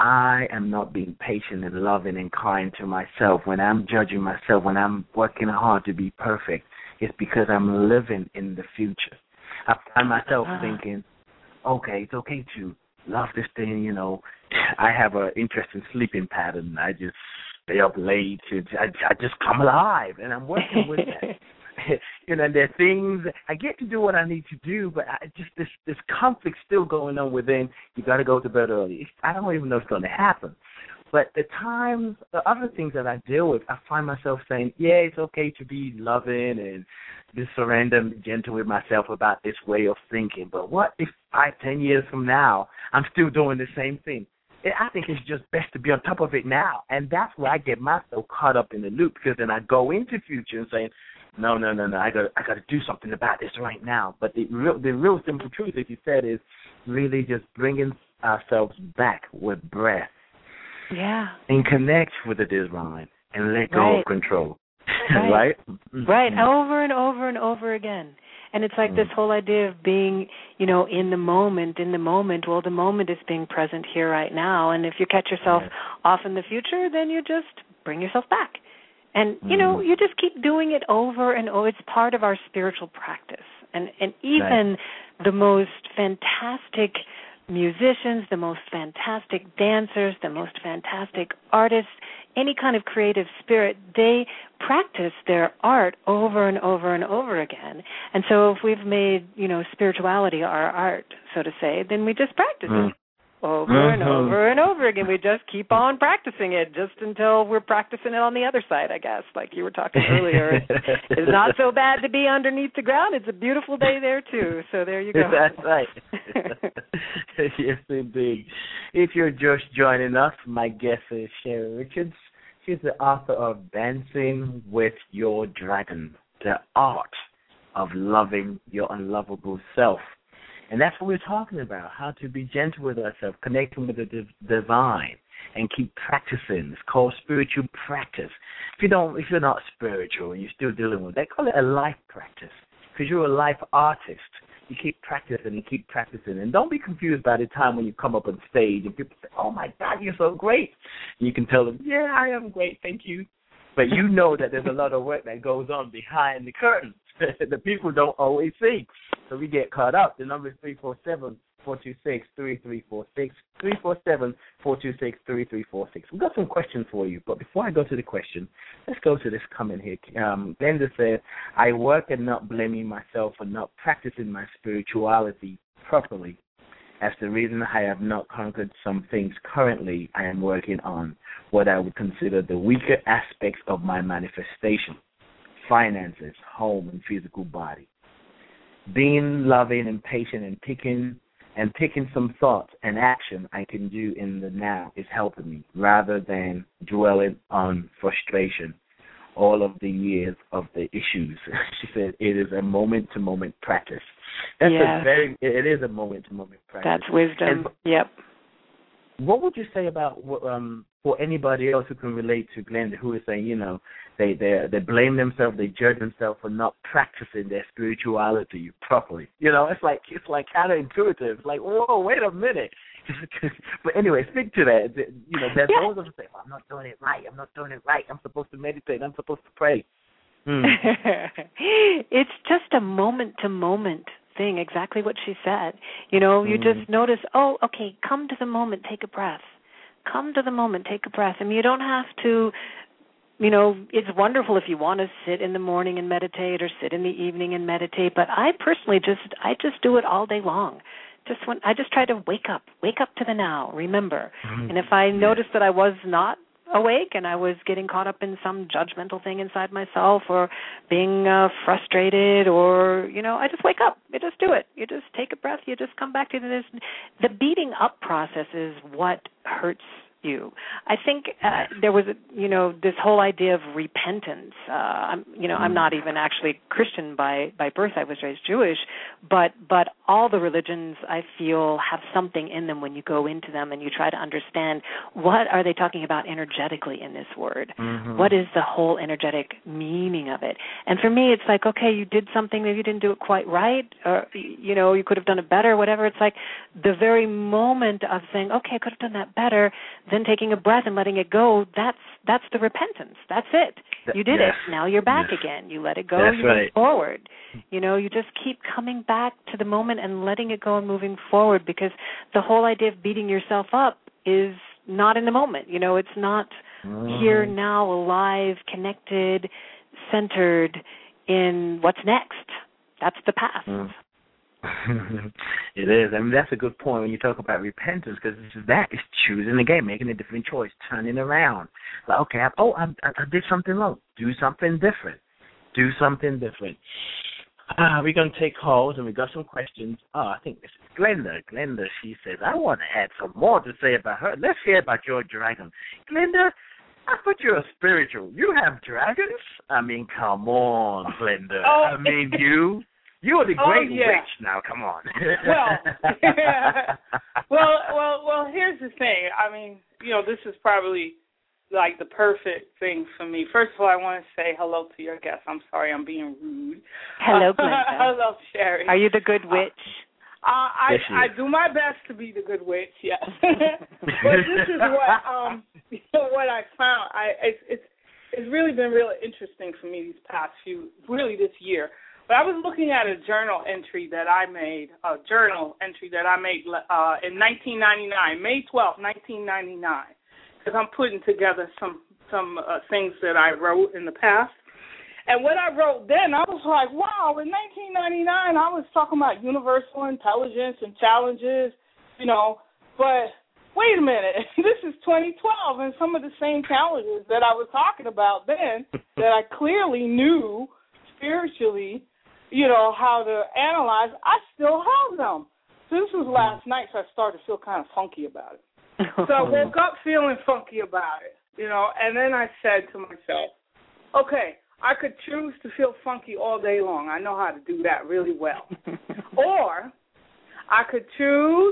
I am not being patient and loving and kind to myself, when I'm judging myself, when I'm working hard to be perfect, it's because I'm living in the future. I find myself uh-huh. thinking, okay, it's okay to love this thing, you know. I have an interesting sleeping pattern. I just stay up late. I, I just come alive, and I'm working with that. You know, there are things, I get to do what I need to do, but I just this this conflict still going on within. You got to go to bed early. I don't even know if it's going to happen. But the times, the other things that I deal with, I find myself saying, yeah, it's okay to be loving and be surrender and be gentle with myself about this way of thinking. But what if five, ten years from now, I'm still doing the same thing? I think it's just best to be on top of it now. And that's where I get myself caught up in the loop, because then I go into future and saying, no, no, no, no, I got I got to do something about this right now. But the real, the real simple truth, as you said, is really just bringing ourselves back with breath. Yeah. And connect with the divine and let go right. of control. Right. Right? Right. Over and over and over again. And it's like mm. this whole idea of being, you know, in the moment, in the moment. Well, the moment is being present here right now. And if you catch yourself yes. off in the future, then you just bring yourself back. And, you know, you just keep doing it over and over. It's part of our spiritual practice. And and even right. the most fantastic musicians, the most fantastic dancers, the most fantastic artists, any kind of creative spirit, they practice their art over and over and over again. And so if we've made, you know, spirituality our art, so to say, then we just practice mm. it. Over mm-hmm. and over and over again. We just keep on practicing it just until we're practicing it on the other side, I guess, like you were talking earlier. It's, it's not so bad to be underneath the ground. It's a beautiful day there, too. So there you go. That's right. Yes, indeed. If you're just joining us, my guest is Sherry Richards. She's the author of Dancing with Your Dragon, The Art of Loving Your Unlovable Self. And that's what we're talking about, how to be gentle with ourselves, connecting with the div- divine, and keep practicing. It's called spiritual practice. If you don't, if you're not spiritual and you're still dealing with it, they call it a life practice, because you're a life artist. You keep practicing and keep practicing. And don't be confused by the time when you come up on stage and people say, oh, my God, you're so great. And you can tell them, yeah, I am great, thank you. But you know that there's a lot of work that goes on behind the curtain that people don't always see. So we get caught up. The number is three four seven, four two six, three three four six, three four seven, four two six, three three four six. We've got some questions for you, but before I go to the question, let's go to this comment here. Um, Glenda said, I work at not blaming myself for not practicing my spirituality properly. As the reason I have not conquered some things currently I am working on, what I would consider the weaker aspects of my manifestation, finances, home, and physical body. Being loving and patient and picking and picking some thoughts and action I can do in the now is helping me, rather than dwelling on frustration all of the years of the issues. She said it is a moment-to-moment practice. That's yes. a very, it is a moment-to-moment practice. That's wisdom. And yep. What would you say about um, for anybody else who can relate to Glenda, who is saying, you know, they they they blame themselves, they judge themselves for not practicing their spirituality properly. You know, it's like it's like counterintuitive. It's like, whoa, wait a minute. But anyway, speak to that. You know, there's yeah. those who say, well, I'm not doing it right. I'm not doing it right. I'm supposed to meditate. I'm supposed to pray. Hmm. It's just a moment-to-moment thing, exactly what she said. You know, you Mm. just notice, oh, okay, come to the moment, take a breath. Come to the moment, take a breath. I mean, you don't have to, you know, it's wonderful if you want to sit in the morning and meditate or sit in the evening and meditate, but I personally just, I just do it all day long. Just when I just try to wake up, wake up to the now, remember. Mm. And if I noticed that I was not awake and I was getting caught up in some judgmental thing inside myself or being uh, frustrated or, you know, I just wake up. You just do it. You just take a breath. You just come back to this. The beating up process is what hurts you. I think uh, there was, a, you know, this whole idea of repentance. Uh, I'm, you know, I'm not even actually Christian by, by birth. I was raised Jewish, but but all the religions I feel have something in them when you go into them and you try to understand what are they talking about energetically in this word. Mm-hmm. What is the whole energetic meaning of it? And for me, it's like, okay, you did something, maybe you didn't do it quite right, or you know, you could have done it better, whatever. It's like the very moment of saying, okay, I could have done that better. Then taking a breath and letting it go, that's that's the repentance. That's it. You did yes. it. Now you're back yes. again. You let it go, That's you right. move forward. You know, you just keep coming back to the moment and letting it go and moving forward, because the whole idea of beating yourself up is not in the moment. You know, it's not mm. here, now, alive, connected, centered in what's next. That's the path. Mm. It is. I mean, that's a good point when you talk about repentance, because that is choosing again, making a different choice, turning around. Like, okay, I, oh, I, I did something wrong. Do something different. Do something different. Ah, we're going to take calls, and we got some questions. Oh, I think this is Glenda. Glenda, she says, I want to add some more to say about her. Let's hear about your dragon. Glenda, I thought you were spiritual. You have dragons? I mean, come on, Glenda. Oh. I mean, you... You are the Oh, great yeah. witch now. Come on. well, well, well, well. Here's the thing. I mean, you know, this is probably like the perfect thing for me. First of all, I want to say hello to your guest. I'm sorry, I'm being rude. Hello, Glenda. Hello, Sherry. Are you the good witch? Uh, I Yes, she I is. do my best to be the good witch. Yes. But this is what um you know, what I found. I it's it's it's really been really interesting for me these past few really this year. But I was looking at a journal entry that I made, a journal entry that I made uh, in nineteen ninety-nine, May twelfth, nineteen ninety-nine, because I'm putting together some some uh, things that I wrote in the past. And what I wrote then, I was like, wow, in nineteen ninety-nine, I was talking about universal intelligence and challenges, you know, but wait a minute, this is twenty twelve, and some of the same challenges that I was talking about then that I clearly knew spiritually, you know, how to analyze, I still have them. So this was last night, so I started to feel kind of funky about it. So I woke up feeling funky about it, you know, and then I said to myself, okay, I could choose to feel funky all day long. I know how to do that really well. Or I could choose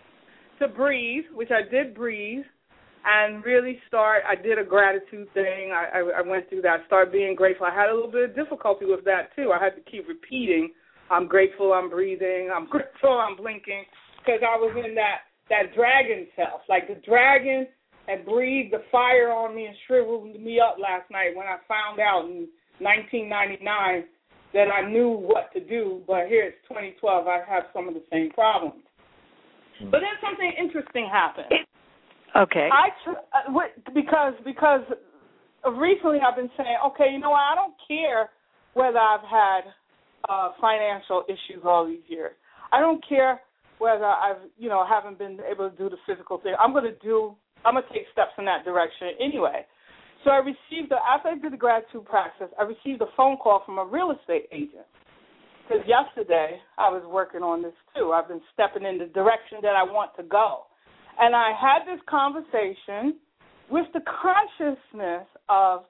to breathe, which I did breathe, and really start, I did a gratitude thing. I, I, I went through that, started being grateful. I had a little bit of difficulty with that, too. I had to keep repeating, I'm grateful, I'm breathing, I'm grateful, I'm blinking, because I was in that, that dragon self. Like the dragon had breathed the fire on me and shriveled me up last night when I found out in nineteen ninety-nine that I knew what to do, but here it's twenty twelve, I have some of the same problems. But then something interesting happened. Okay. I tr- because because recently I've been saying, okay, you know what? I don't care whether I've had uh, financial issues all these years. I don't care whether I've you know haven't been able to do the physical thing. I'm going to do. I'm going to take steps in that direction anyway. So I received a, after I did the gratitude practice, I received a phone call from a real estate agent. Because yesterday I was working on this too. I've been stepping in the direction that I want to go. And I had this conversation with the consciousness of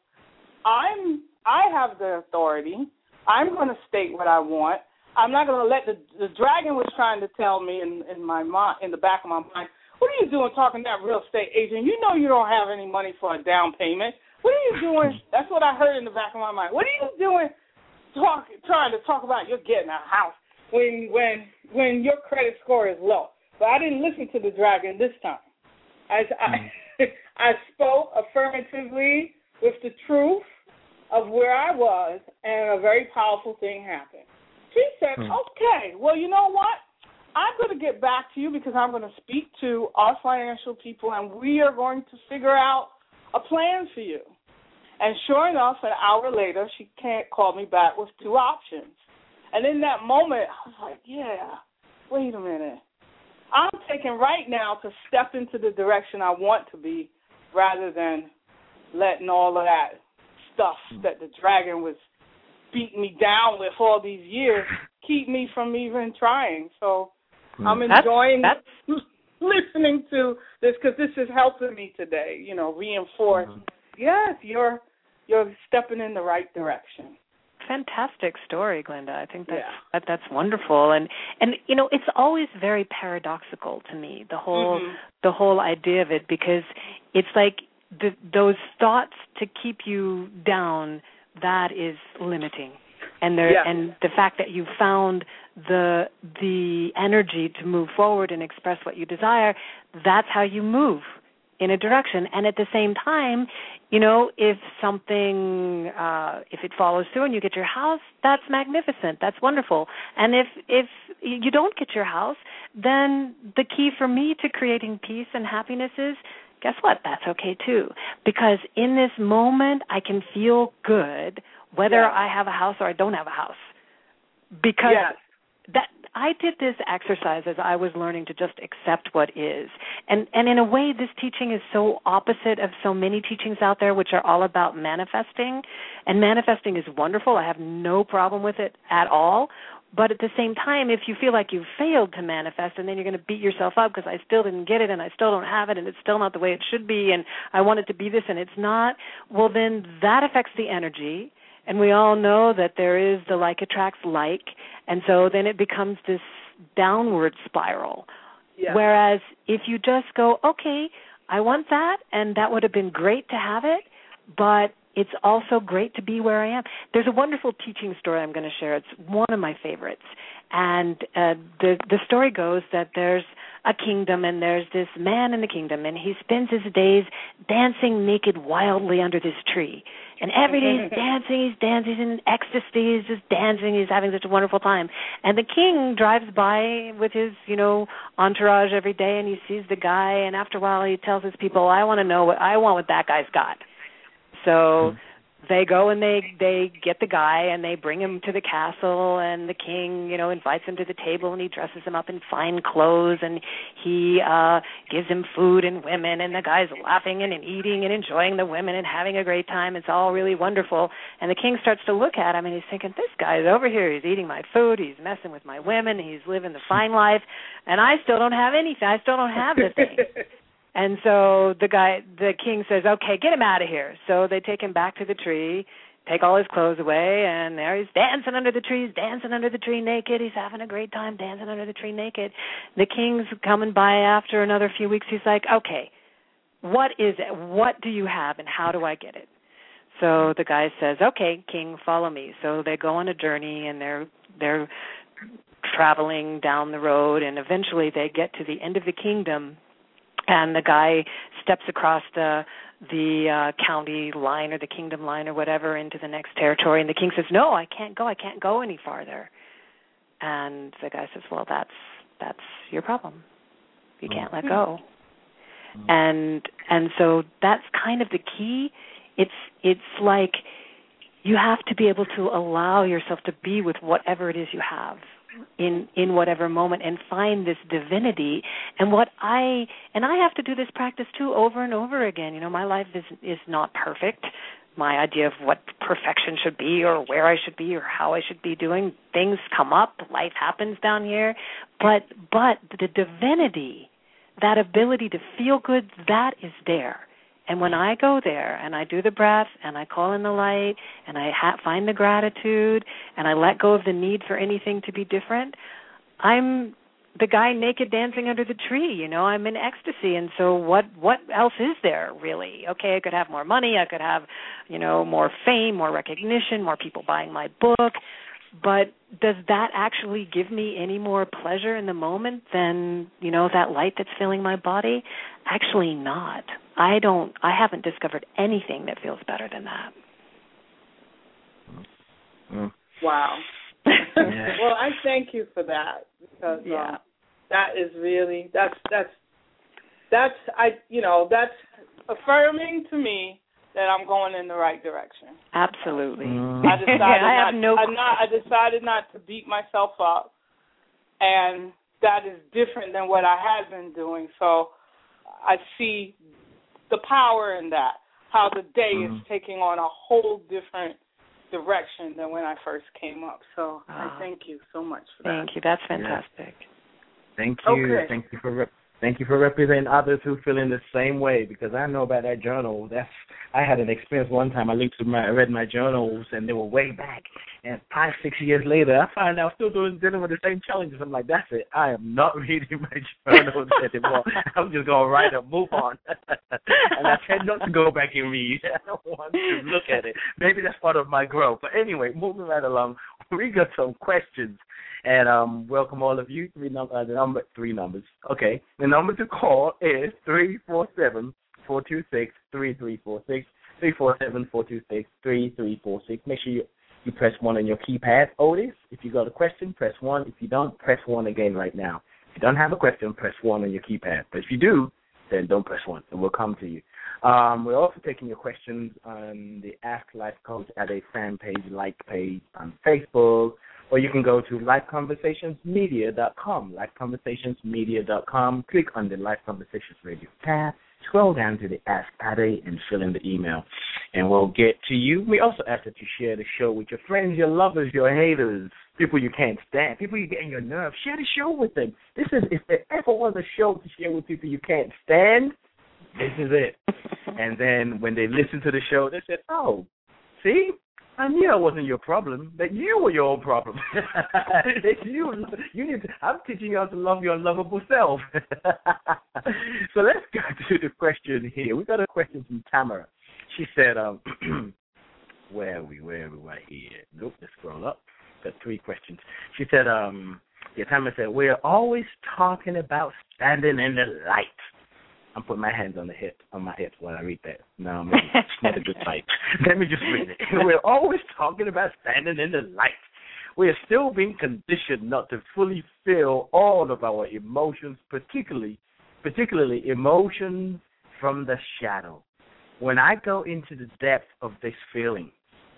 I'm I have the authority. I'm going to state what I want. I'm not going to let the the dragon was trying to tell me in, in my mind, in the back of my mind, what are you doing talking to that real estate agent? You know you don't have any money for a down payment. What are you doing? That's what I heard in the back of my mind. What are you doing talk, trying to talk about you're getting a house when when when your credit score is low? But I didn't listen to the dragon this time. I, I, I spoke affirmatively with the truth of where I was, and a very powerful thing happened. She said, okay, well, you know what? I'm going to get back to you because I'm going to speak to our financial people, and we are going to figure out a plan for you. And sure enough, an hour later, she can't call me back with two options. And in that moment, I was like, yeah, wait a minute. I'm taking right now to step into the direction I want to be rather than letting all of that stuff that the dragon was beating me down with all these years keep me from even trying. So I'm enjoying that's, that's... listening to this because this is helping me today, you know, reinforce, mm-hmm. yes, you're, you're stepping in the right direction. Fantastic story, Glenda. I think that's yeah. that, that's wonderful, and and you know it's always very paradoxical to me the whole mm-hmm. the whole idea of it because it's like the, those thoughts to keep you down, that is limiting, and there yeah. and the fact that you found the the energy to move forward and express what you desire, that's how you move in a direction. And at the same time, you know, if something, uh, if it follows through and you get your house, that's magnificent. That's wonderful. And if if you don't get your house, then the key for me to creating peace and happiness is, guess what? That's okay too. Because in this moment, I can feel good whether yes. I have a house or I don't have a house. Because yes. that I did this exercise as I was learning to just accept what is. And and in a way, this teaching is so opposite of so many teachings out there, which are all about manifesting. And manifesting is wonderful. I have no problem with it at all. But at the same time, if you feel like you've failed to manifest and then you're going to beat yourself up because I still didn't get it and I still don't have it and it's still not the way it should be and I want it to be this and it's not, well, then that affects the energy. And we all know that there is the like attracts like, and so then it becomes this downward spiral. Yeah. Whereas if you just go, okay, I want that, and that would have been great to have it, but it's also great to be where I am. There's a wonderful teaching story I'm going to share. It's one of my favorites. And uh, the the story goes that there's a kingdom, and there's this man in the kingdom, and he spends his days dancing naked wildly under this tree. And every day he's dancing, he's dancing, he's in ecstasy, he's just dancing, he's having such a wonderful time. And the king drives by with his, you know, entourage every day, and he sees the guy, and after a while he tells his people, I want to know what, I want what that guy's got. So they go and they, they get the guy and they bring him to the castle, and the king, you know, invites him to the table, and he dresses him up in fine clothes, and he uh, gives him food and women, and the guy's laughing and, and eating and enjoying the women and having a great time. It's all really wonderful. And the king starts to look at him, and he's thinking, this guy's over here. He's eating my food. He's messing with my women. He's living the fine life, and I still don't have anything. I still don't have the thing. And so the guy, the king says, okay, get him out of here. So they take him back to the tree, take all his clothes away, and there he's dancing under the tree, he's dancing under the tree naked. He's having a great time dancing under the tree naked. The king's coming by after another few weeks. He's like, okay, what is it? What do you have, and how do I get it? So the guy says, okay, king, follow me. So they go on a journey, and they're they're traveling down the road, and eventually they get to the end of the kingdom. And the guy steps across the the uh, county line or the kingdom line or whatever into the next territory. And the king says, no, I can't go. I can't go any farther. And the guy says, well, that's that's your problem. You can't let go. And and so that's kind of the key. It's it's like you have to be able to allow yourself to be with whatever it is you have in in whatever moment, and find this divinity. And what I and I have to do this practice too over and over again. You know, my life is is not perfect. My idea of what perfection should be, or where I should be, or how I should be doing things come up. Life happens down here, but but the divinity, that ability to feel good, that is there. And when I go there and I do the breath and I call in the light and I ha- find the gratitude and I let go of the need for anything to be different, I'm the guy naked dancing under the tree. You know, I'm in ecstasy. And so what, what else is there really? Okay, I could have more money. I could have, you know, more fame, more recognition, more people buying my book. But does that actually give me any more pleasure in the moment than, you know, that light that's filling my body? Actually not. I don't, I haven't discovered anything that feels better than that. Wow. Well, I thank you for that because yeah. um, that is really that's that's that's I you know that's affirming to me that I'm going in the right direction. Absolutely. Mm. I decided I not, have no I, not, I decided not to beat myself up, and that is different than what I had been doing. So I see the power in that, how the day mm. is taking on a whole different direction than when I first came up. So oh. I thank you so much for that. Thank you. That's fantastic. Yeah. Thank you. Okay. Thank you for rep- thank you for representing others who feel in the same way, because I know about that journal. That's I had an experience one time. I looked through my I read my journals and they were way back. And five, six years later, I find out I'm still doing dealing with the same challenges. I'm like, that's it. I am not reading my journals anymore. I'm just gonna write and move on. And I tend not to go back and read. I don't want to look at it. Maybe that's part of my growth. But anyway, moving right along, we got some questions. And um, welcome all of you. Three num- uh, the number, three numbers. Okay, the number to call is three four seven, four two six, three three four six, three four seven, four two six, three three four six. Make sure you, you press one on your keypad, Otis. If you got a question, press one. If you don't, press one again right now. If you don't have a question, press one on your keypad. But if you do, then don't press one, and we'll come to you. Um, we're also taking your questions on the Ask Life Coach at a fan page, like page on Facebook, or you can go to life conversations media dot com, life conversations media dot com. Click on the Life Conversations Radio tab, scroll down to the Ask Ade, and fill in the email, and we'll get to you. We also ask that you share the show with your friends, your lovers, your haters, people you can't stand, people you get on your nerves. Share the show with them. This is, if there ever was a show to share with people you can't stand, this is it. And then when they listen to the show, they said, oh, see? I knew it wasn't your problem. That you were your own problem. That you, you need to, I'm teaching you how to love your unlovable self. So let's go to the question here. We got a question from Tamara. She said, um, where are we? Where are we? Right here. Nope, let's scroll up. Got three questions. She said, um, yeah, Tamara said, we're always talking about standing in the light. I'm putting my hands on the hip, on my hips when I read that. No, maybe it's not a good fight. Let me just read it. We're always talking about standing in the light. We are still being conditioned not to fully feel all of our emotions, particularly, particularly emotions from the shadow. When I go into the depth of this feeling,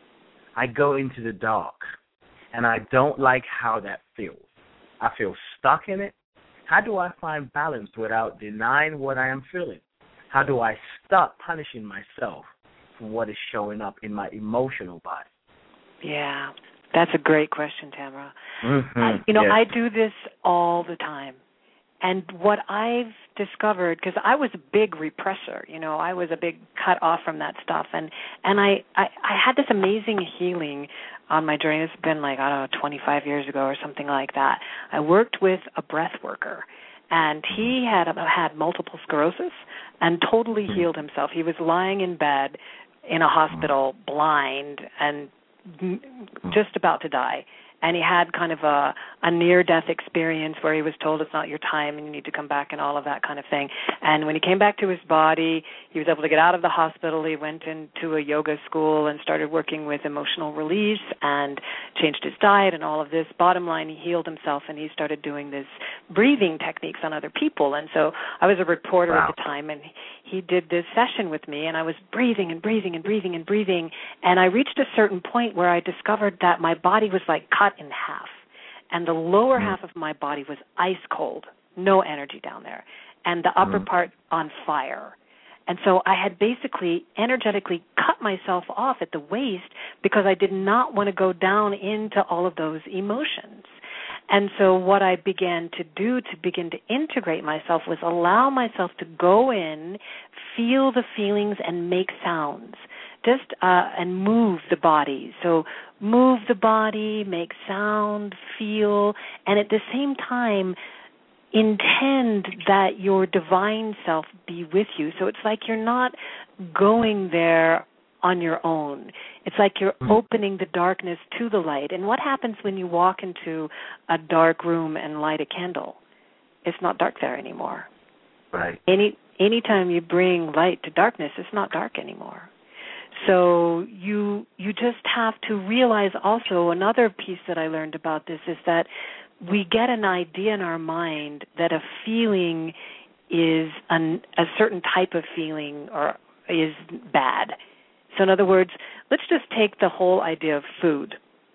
I go into the dark, and I don't like how that feels. I feel stuck in it. How do I find balance without denying what I am feeling? How do I stop punishing myself for what is showing up in my emotional body? Yeah, that's a great question, Tamara. Mm-hmm. I, you know, yes. I do this all the time. And what I've discovered, because I was a big repressor, you know, I was a big cut off from that stuff. And, and I, I, I had this amazing healing on my journey. It's been like, I don't know, twenty-five years ago or something like that. I worked with a breath worker, and he had had multiple sclerosis and totally healed himself. He was lying in bed in a hospital, blind, and just about to die. And he had kind of a, a near-death experience where he was told it's not your time and you need to come back and all of that kind of thing. And when he came back to his body, he was able to get out of the hospital. He went into a yoga school and started working with emotional release and changed his diet and all of this. Bottom line, he healed himself, and he started doing this breathing techniques on other people. And so I was a reporter wow. at the time, and he did this session with me, and I was breathing and breathing and breathing and breathing. And I reached a certain point where I discovered that my body was like cut in half, and the lower mm. half of my body was ice cold, no energy down there, and the upper mm. part on fire. And so I had basically energetically cut myself off at the waist because I did not want to go down into all of those emotions. And so what I began to do to begin to integrate myself was allow myself to go in, feel the feelings, and make sounds. Just uh, and move the body. So move the body, make sound, feel, and at the same time intend that your divine self be with you. So it's like you're not going there on your own. It's like you're mm-hmm. opening the darkness to the light. And what happens when you walk into a dark room and light a candle? It's not dark there anymore. Right. Any anytime you bring light to darkness, it's not dark anymore. So you you just have to realize also, another piece that I learned about this is that we get an idea in our mind that a feeling is an, a certain type of feeling or is bad. So in other words, let's just take the whole idea of food.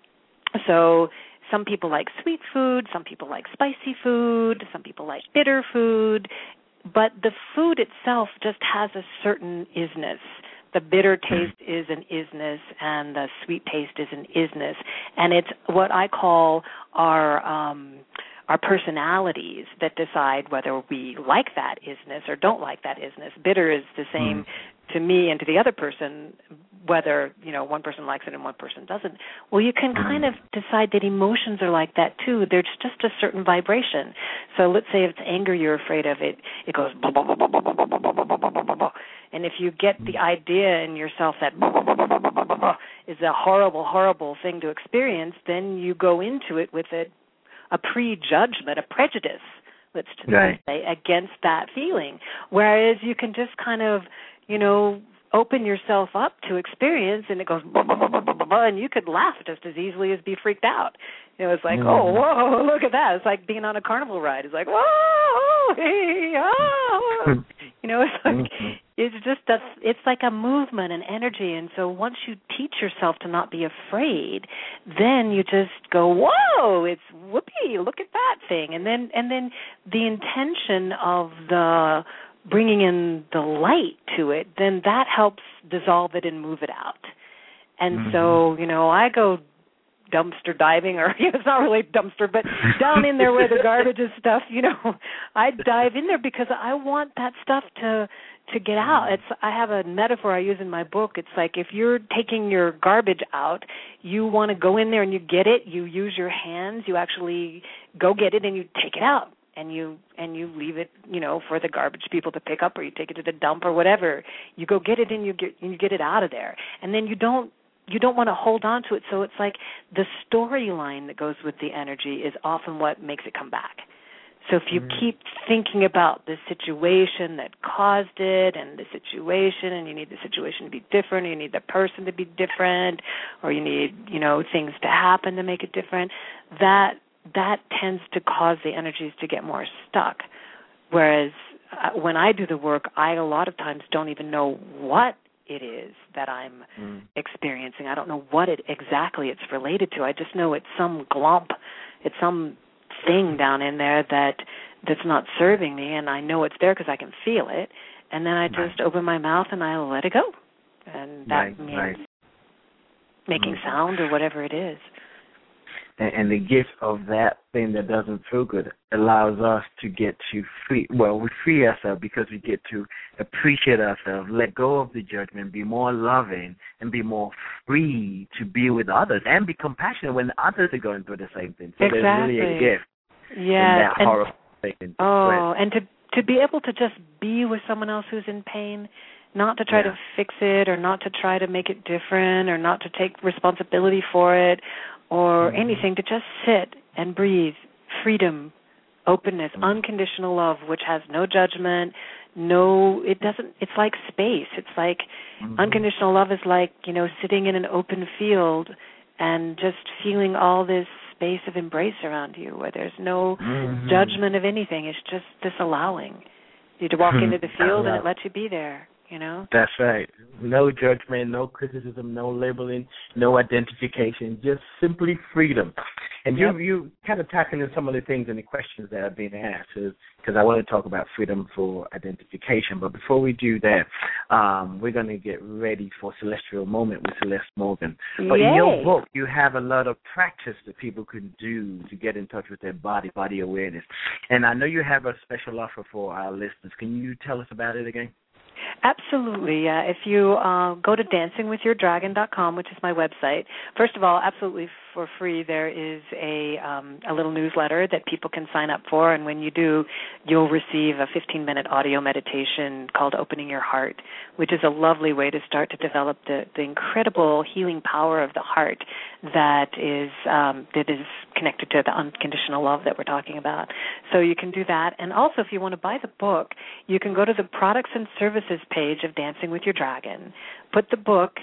So some people like sweet food, some people like spicy food, some people like bitter food, but the food itself just has a certain isness. The bitter taste is an isness, and the sweet taste is an isness, and it's what I call our um, our personalities that decide whether we like that isness or don't like that isness. Bitter is the same mm. to me and to the other person, whether, you know, one person likes it and one person doesn't. Well, you can kind of decide that emotions are like that too. There's just a certain vibration. So let's say if it's anger you're afraid of, it it goes blah, blah, blah, blah, blah, blah, blah, blah, blah, blah, blah, blah. And if you get the idea in yourself that blah, blah, blah, blah, blah, blah, blah, blah, is a horrible, horrible thing to experience, then you go into it with a, a prejudgment, a prejudice, let's just right. say, against that feeling. Whereas you can just kind of, you know, open yourself up to experience, and it goes blah, blah, blah, blah, blah, blah, and you could laugh just as easily as be freaked out. You know, it's like, mm-hmm. oh, whoa, look at that. It's like being on a carnival ride. It's like, whoa, hey, oh. You know, it's like, mm-hmm. it's just, a, it's like a movement and energy, and so once you teach yourself to not be afraid, then you just go, whoa, it's whoopee, look at that thing. And then, and then the intention of the bringing in the light to it, then that helps dissolve it and move it out. And mm-hmm. so, you know, I go dumpster diving, or you know, it's not really dumpster, but down in there where the garbage is stuff, you know, I dive in there because I want that stuff to to get out. It's I have a metaphor I use in my book. It's like if you're taking your garbage out, you want to go in there and you get it, you use your hands, you actually go get it and you take it out. And you and you leave it, you know, for the garbage people to pick up, or you take it to the dump or whatever. You go get it and you get and you get it out of there. And then you don't you don't want to hold on to it. So it's like the storyline that goes with the energy is often what makes it come back. So if you mm-hmm. keep thinking about the situation that caused it and the situation, and you need the situation to be different, or you need the person to be different, or you need, you know, things to happen to make it different, that that tends to cause the energies to get more stuck. Whereas uh, when I do the work, I a lot of times don't even know what it is that I'm mm. experiencing. I don't know what it exactly it's related to. I just know it's some glump, it's some thing down in there that that's not serving me, and I know it's there because I can feel it. And then I just right. open my mouth and I let it go. And that right, means right. making mm. sound or whatever it is. And the gift of that thing that doesn't feel good allows us to get to free, well, we free ourselves because we get to appreciate ourselves, let go of the judgment, be more loving, and be more free to be with others and be compassionate when others are going through the same thing. So exactly. there's really a gift yeah. in that and, horrible thing. Oh, and to, to be able to just be with someone else who's in pain, not to try yeah. to fix it or not to try to make it different or not to take responsibility for it, or mm-hmm. anything, to just sit and breathe, freedom, openness, mm-hmm. unconditional love, which has no judgment, no, it doesn't, it's like space. It's like mm-hmm. unconditional love is like, you know, sitting in an open field and just feeling all this space of embrace around you where there's no mm-hmm. judgment of anything. It's just this allowing you to walk into the field and it lets you be there. You know? That's right. No judgment, no criticism, no labeling, no identification, just simply freedom. And yep. you you kind of tackling in some of the things and the questions that are being asked, because I want to talk about freedom for identification. But before we do that, um, we're going to get ready for Celestial Moment with Celeste Morgan. But Yay. in your book, you have a lot of practice that people can do to get in touch with their body, body awareness. And I know you have a special offer for our listeners. Can you tell us about it again? Absolutely. Uh, if you uh, go to dancing with your dragon dot com, which is my website, first of all, absolutely for free, there is a um, a little newsletter that people can sign up for, and when you do, you'll receive a fifteen-minute audio meditation called Opening Your Heart, which is a lovely way to start to develop the, the incredible healing power of the heart that is um, that is connected to the unconditional love that we're talking about. So you can do that. And also, if you want to buy the book, you can go to the products and services page of Dancing with Your Dragon, put the book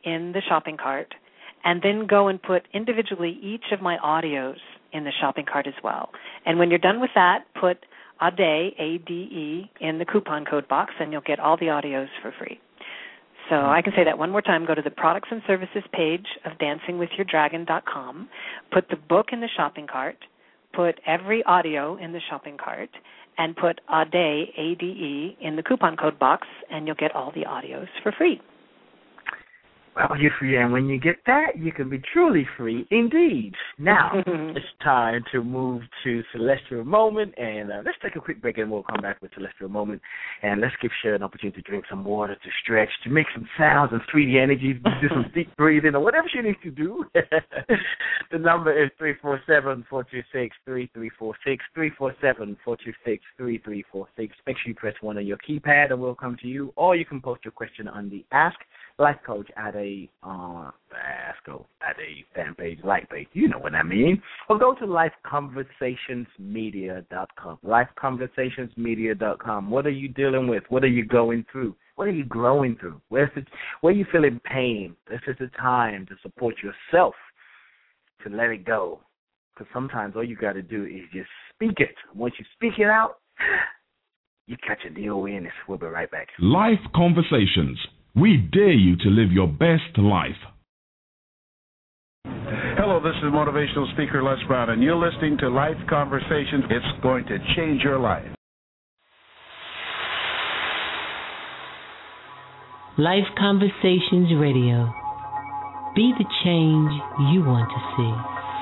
in the shopping cart, and then go and put individually each of my audios in the shopping cart as well. And when you're done with that, put ADE, A D E, in the coupon code box, and you'll get all the audios for free. So I can say that one more time. Go to the products and services page of dancing with your dragon dot com, put the book in the shopping cart, put every audio in the shopping cart, and put ADE, A D E, in the coupon code box, and you'll get all the audios for free. Well, you're free, and when you get that, you can be truly free indeed. Now, it's time to move to Celestial Moment, and uh, let's take a quick break, and we'll come back with Celestial Moment, and let's give Cher an opportunity to drink some water, to stretch, to make some sounds and three D energies, do some deep breathing, or whatever she needs to do. The number is three four seven, four two six, three three four six, three four seven, four two six, three three four six. Make sure you press one on your keypad, and we'll come to you, or you can post your question on the Ask Life Coach at a uh, Ask at a fan page, like page. You know what I mean. Or go to life conversations media dot com. life conversations media dot com. What are you dealing with? What are you going through? What are you growing through? Where's it, where are you feeling pain? This is the time to support yourself, to let it go. Because sometimes all you got to do is just speak it. Once you speak it out, you catch a deal in. We'll be right back. Life Conversations. We dare you to live your best life. Hello, this is motivational speaker Les Brown, and you're listening to Life Conversations. It's going to change your life. Life Conversations Radio. Be the change you want to see.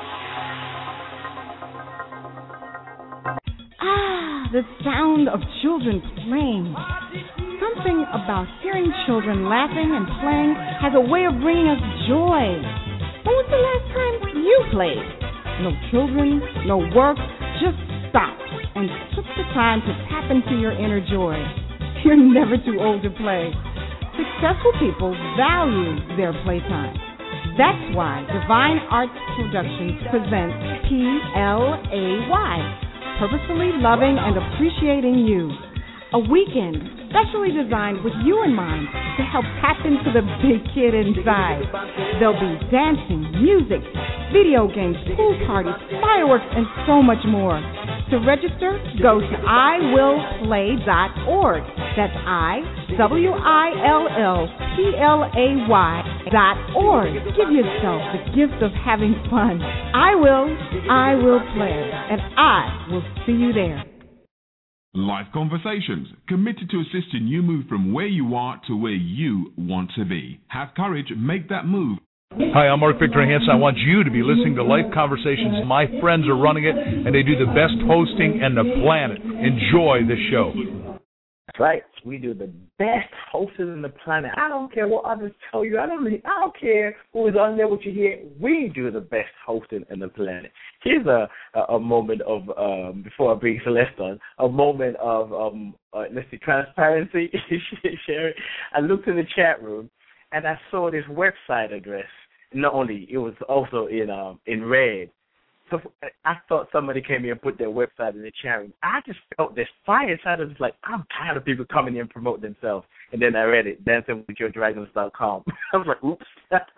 Ah, the sound of children playing. Something about hearing children laughing and playing has a way of bringing us joy. When was the last time you played? No children, no work, just stopped and took the time to tap into your inner joy. You're never too old to play. Successful people value their playtime. That's why Divine Arts Productions presents P L A Y, Purposefully Loving and Appreciating You. A weekend specially designed with you in mind to help tap into the big kid inside. There'll be dancing, music, video games, pool parties, fireworks, and so much more. To register, go to I will play dot org. That's I, W I L L P L A Y dot org. Give yourself the gift of having fun. I will, I will play, and I will see you there. Life Conversations, committed to assisting you move from where you are to where you want to be. Have courage, make that move. Hi, I'm Mark Victor Hansen. I want you to be listening to Life Conversations. My friends are running it, and they do the best hosting in the planet. Enjoy the show. That's right. We do the best hosting in the planet. I don't care what others tell you. I don't I don't care who is on there, what you hear. We do the best hosting in the planet. Here's a a, a moment of, um, before I bring Celeste on, a moment of, um, uh, let's see, transparency. Sherry, I looked in the chat room, and I saw this website address. Not only, it was also in um, in red. So I thought somebody came here and put their website in the chat room. I just felt this fire inside. I was like, I'm tired of people coming in and promote themselves. And then I read it, dancing with your dragons dot com. I was like, oops.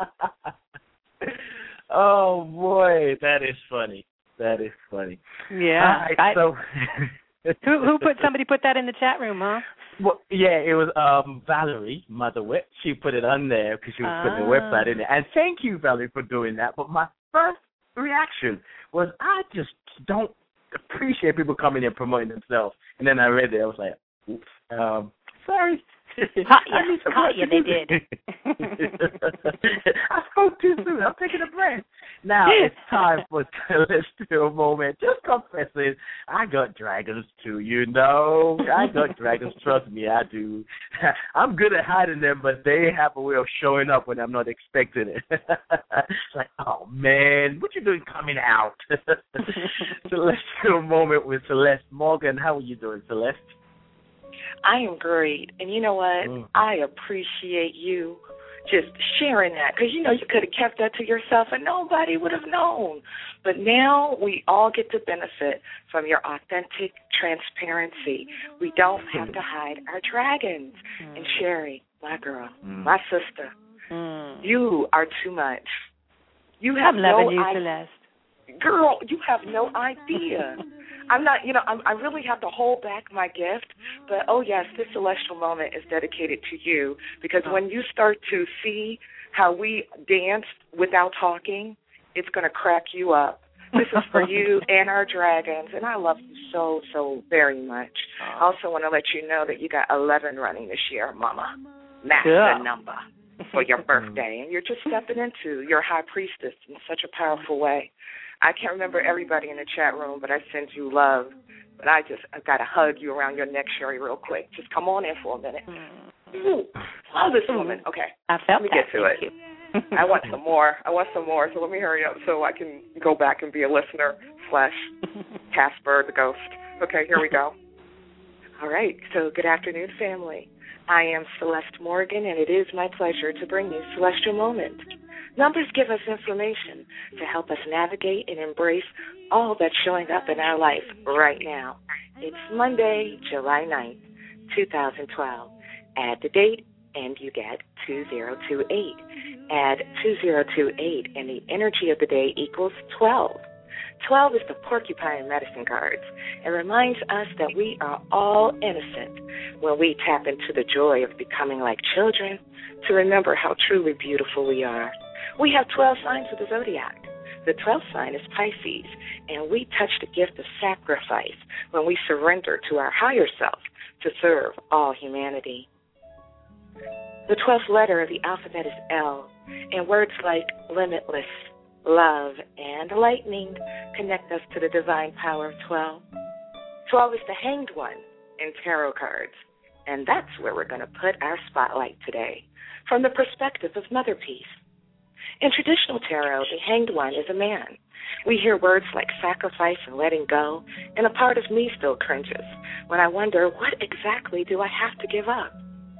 Oh, boy, that is funny. That is funny. Yeah. All right, so who who put somebody put that in the chat room, huh? Well, yeah, it was um, Valerie Motherwit. She put it on there because she was ah. putting the website in there. And thank you, Valerie, for doing that. But my first reaction was I just don't appreciate people coming in and promoting themselves. And then I read it. I was like, oops, um, sorry. Caught you. Caught you, they did. I spoke too soon. I'm taking a breath. Now it's time for Celestial Moment. Just confessing, I got dragons too, you know. I got dragons. Trust me, I do. I'm good at hiding them, but they have a way of showing up when I'm not expecting it. It's like, oh, man, what you doing coming out? Celestial Moment with Celeste Morgan. How are you doing, Celeste? I am great. And you know what? Mm. I appreciate you just sharing that because, you know, you could have kept that to yourself and nobody would have known. But now we all get to benefit from your authentic transparency. We don't have to hide our dragons. Mm. And Sherry, my girl, mm. my sister, Mm. You are too much. You have I'm loving no you, I- Celeste. Girl, you have no idea. I'm not, you know, I'm, I really have to hold back my gift. But, oh, yes, this celestial moment is dedicated to you because when you start to see how we dance without talking, it's going to crack you up. This is for you and our dragons, and I love you so, so very much. I also want to let you know that you got eleven running this year, Mama. That's yeah. the number for your birthday, and you're just stepping into your high priestess in such a powerful way. I can't remember everybody in the chat room, but I send you love. But I just, I've got to hug you around your neck, Sherry, real quick. Just come on in for a minute. Ooh, love this woman. Okay, I felt let me that. get to Thank it. You. I want some more. I want some more. So let me hurry up so I can go back and be a listener slash Casper the ghost. Okay, here we go. All right. So good afternoon, family. I am Celeste Morgan, and it is my pleasure to bring you Celestial Moment. Numbers give us information to help us navigate and embrace all that's showing up in our life right now. It's Monday, July ninth, twenty twelve. Add the date, and you get two zero two eight. Add two zero two eight, and the energy of the day equals twelve. twelve is the porcupine medicine cards. It reminds us that we are all innocent when we tap into the joy of becoming like children, to remember how truly beautiful we are. We have twelve signs of the zodiac. The twelfth sign is Pisces, and we touch the gift of sacrifice when we surrender to our higher self to serve all humanity. The twelfth letter of the alphabet is L, and words like limitless, love, and lightning connect us to the divine power of twelve. twelve is the hanged one in tarot cards, and that's where we're going to put our spotlight today, from the perspective of Mother Peace. In traditional tarot, the hanged one is a man. We hear words like sacrifice and letting go, and a part of me still cringes when I wonder, what exactly do I have to give up?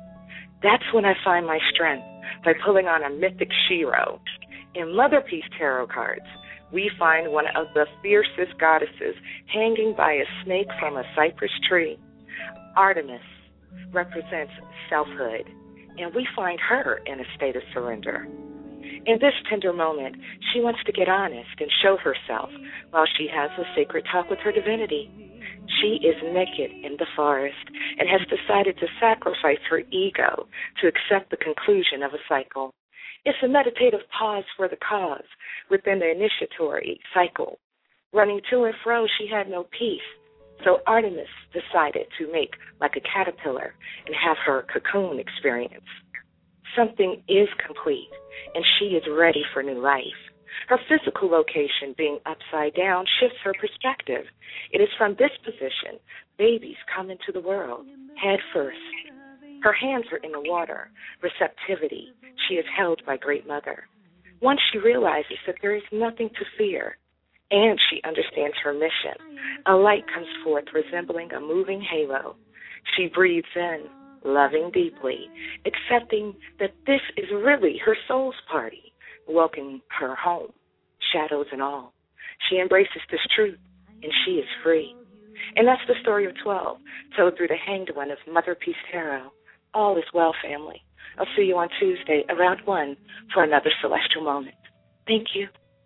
That's when I find my strength by pulling on a mythic Shiro. In Mother Peace tarot cards, we find one of the fiercest goddesses hanging by a snake from a cypress tree. Artemis represents selfhood, and we find her in a state of surrender. In this tender moment, she wants to get honest and show herself while she has a sacred talk with her divinity. She is naked in the forest and has decided to sacrifice her ego to accept the conclusion of a cycle. It's a meditative pause for the cause within the initiatory cycle. Running to and fro, she had no peace, so Artemis decided to make like a caterpillar and have her cocoon experience. Something is complete, and she is ready for new life. Her physical location being upside down shifts her perspective. It is from this position babies come into the world, head first. Her hands are in the water, receptivity. She is held by Great Mother. Once she realizes that there is nothing to fear, and she understands her mission, a light comes forth resembling a moving halo. She breathes in, loving deeply, accepting that this is really her soul's party, welcoming her home, shadows and all. She embraces this truth, and she is free. And that's the story of twelve, told through the hanged one of Mother Peace Tarot. All is well, family. I'll see you on Tuesday around one for another celestial moment. Thank you.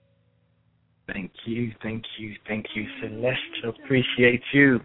Thank you, thank you, thank you, Celeste. Appreciate you.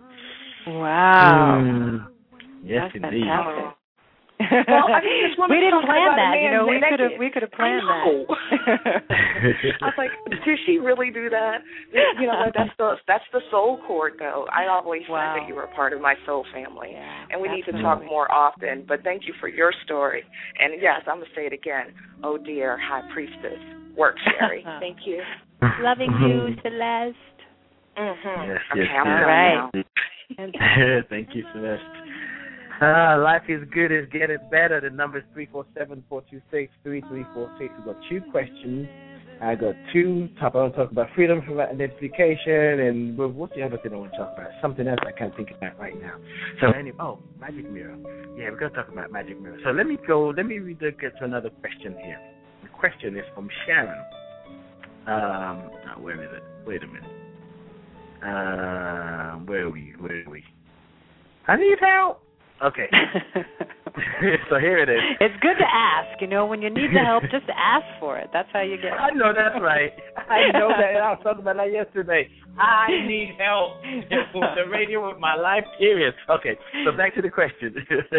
Wow. Mm. Yes, That's indeed. fantastic. Well, I mean, this woman we didn't talking plan about a that. You man know, we naked. could have we could have planned I know. that. I was like, did she really do that? You know, that's the that's the soul cord, though. I always Wow. said that you were a part of my soul family, Yeah, and we need to absolutely. talk more often. But thank you for your story. And yes, I'm gonna say it again. Oh dear, High Priestess, work, Sherry. Thank you. Loving you, Celeste. Mm-hmm. Yes, okay, yes, I'm yes. done right. now. Thank you, Celeste. Uh, life is good, it's getting better. The number is three four seven, four two six, three three four six. We've got two questions. I got two. Top, I want to talk about freedom from identification, and well, what's the other thing I want to talk about? Something else I can't think of that right now. So anyway, oh, magic mirror. Yeah, we're going to talk about magic mirror. So let me go, let me read the, get to another question here. The question is from Sharon. Um, oh, where is it? Wait a minute. Uh, where are we? Where are we? I need help. Okay. So here it is. It's good to ask. You know, when you need the help, just ask for it. That's how you get it. I know that's right. I know that. I was talking about that yesterday. I need help with the radio with my life, period. Okay, so back to the question.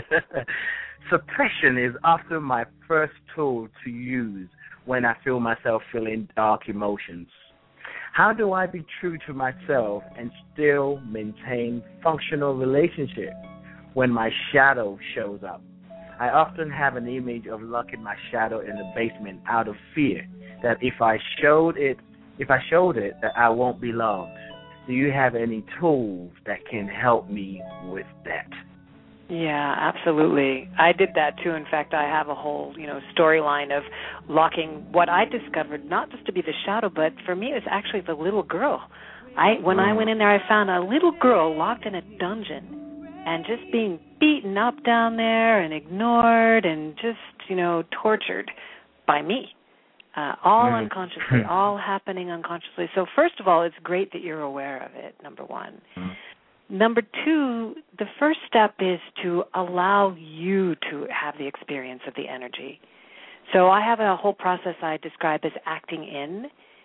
Suppression is often my first tool to use when I feel myself feeling dark emotions. How do I be true to myself and still maintain functional relationships when my shadow shows up? I often have an image of locking my shadow in the basement out of fear that if I showed it, if I showed it, that I won't be loved. Do you have any tools that can help me with that? Yeah, absolutely. I did that too. In fact, I have a whole, you know, storyline of locking what I discovered, not just to be the shadow, but for me it was actually the little girl. I when I went in there, I found a little girl locked in a dungeon and just being beaten up down there and ignored and just, you know, tortured by me. Uh, all mm. unconsciously, all happening unconsciously. So first of all, it's great that you're aware of it, number one. Mm. Number two, the first step is to allow you to have the experience of the energy. So I have a whole process I describe as acting in.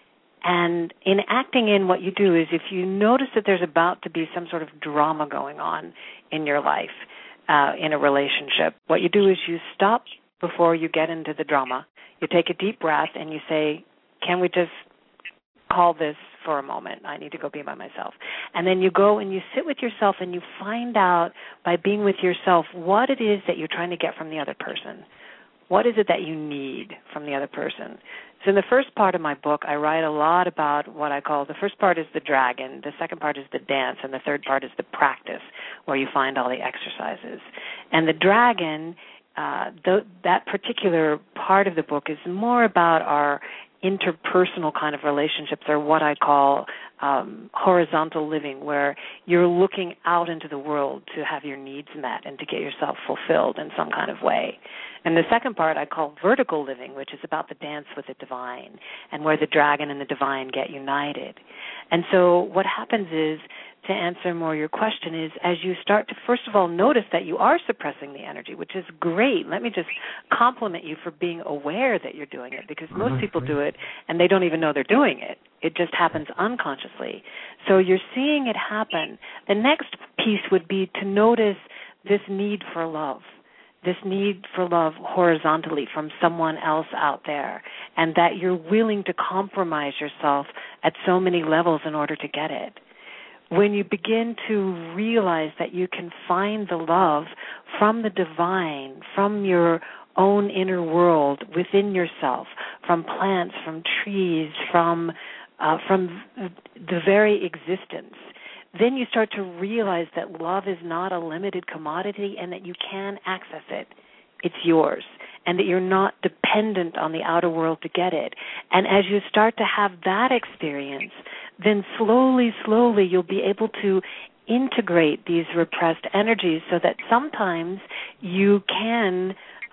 And in acting in, what you do is if you notice that there's about to be some sort of drama going on in your life, uh, in a relationship, what you do is you stop before you get into the drama. You take a deep breath and you say, can we just call this for a moment? I need to go be by myself. And then you go and you sit with yourself and you find out by being with yourself what it is that you're trying to get from the other person. What is it that you need from the other person? So in the first part of my book, I write a lot about what I call, the first part is the dragon, the second part is the dance, and the third part is the practice, where you find all the exercises. And the dragon, uh, th- that particular part of the book is more about our interpersonal kind of relationships, or what I call um, horizontal living, where you're looking out into the world to have your needs met and to get yourself fulfilled in some kind of way. And the second part I call vertical living, which is about the dance with the divine, and where the dragon and the divine get united. And so what happens is, to answer more your question, is as you start to, first of all, notice that you are suppressing the energy, which is great. Let me just compliment you for being aware that you're doing it, because most people do it and they don't even know they're doing it. It just happens unconsciously. So you're seeing it happen. The next piece would be to notice this need for love, this need for love horizontally from someone else out there, and that you're willing to compromise yourself at so many levels in order to get it. When you begin to realize that you can find the love from the divine, from your own inner world within yourself, from plants, from trees, from uh, from the very existence, then you start to realize that love is not a limited commodity and that you can access it. It's yours. And that you're not dependent on the outer world to get it. And as you start to have that experience, then slowly, slowly you'll be able to integrate these repressed energies so that sometimes you can,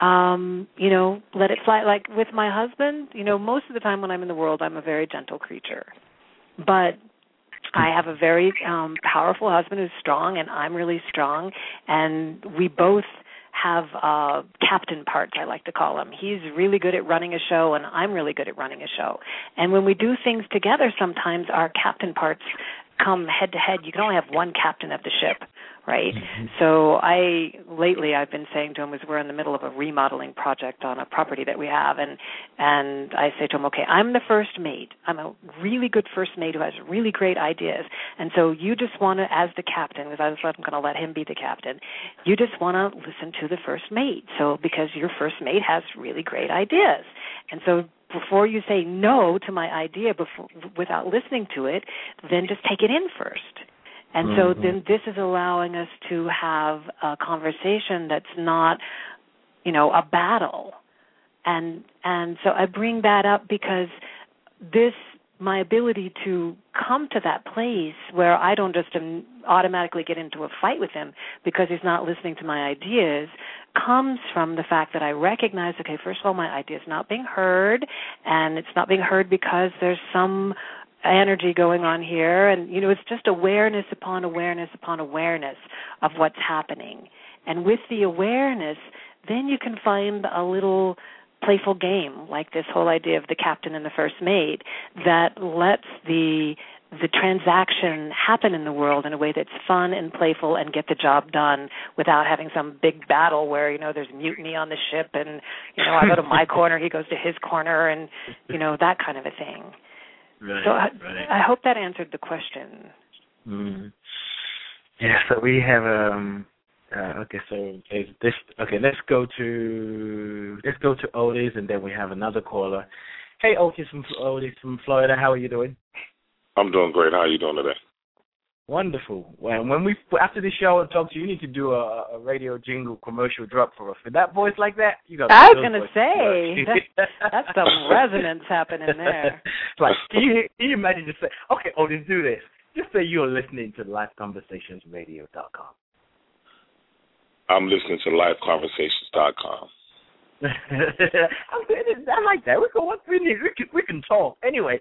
um, you know, let it fly. Like with my husband, you know, most of the time when I'm in the world, I'm a very gentle creature. But I have a very um, powerful husband who's strong, and I'm really strong, and we both have uh, captain parts, I like to call him. He's really good at running a show, and I'm really good at running a show. And when we do things together, sometimes our captain parts come head to head. You can only have one captain of the ship, right? Mm-hmm. So I, lately I've been saying to him, as we're in the middle of a remodeling project on a property that we have, and and I say to him, okay, I'm the first mate. I'm a really good first mate who has really great ideas. And so you just want to, as the captain, because I was I'm going to let him be the captain, you just want to listen to the first mate. So because your first mate has really great ideas. And so before you say no to my idea before, without listening to it, then just take it in first. And mm-hmm. so then this is allowing us to have a conversation that's not, you know, a battle. And and so I bring that up because this, my ability to come to that place where I don't just automatically get into a fight with him because he's not listening to my ideas, comes from the fact that I recognize, okay, first of all, my idea is not being heard, and it's not being heard because there's some energy going on here, and, you know, it's just awareness upon awareness upon awareness of what's happening. And with the awareness, then you can find a little playful game, like this whole idea of the captain and the first mate, that lets the the transaction happen in the world in a way that's fun and playful and get the job done without having some big battle where, you know, there's mutiny on the ship and, you know, I go to my corner, he goes to his corner, and, you know, that kind of a thing. Right, so I, right. I hope that answered the question. Mm. Yeah, so we have, um, uh, okay, so is this, okay, let's go to, let's go to Otis, and then we have another caller. Hey, Otis from, Otis from Florida, how are you doing? I'm doing great. How are you doing today? Wonderful. When when we after the show and talk to you, you need to do a, a radio jingle commercial drop for us. With that voice like that, you got. I was gonna say that's, that's some resonance happening there. Like, can you, can you imagine just say, okay, oh, just do this. Just say you're listening to live conversations radio dot com. I'm listening to live conversations dot com. I like that. We can we, need, we can we can talk anyway.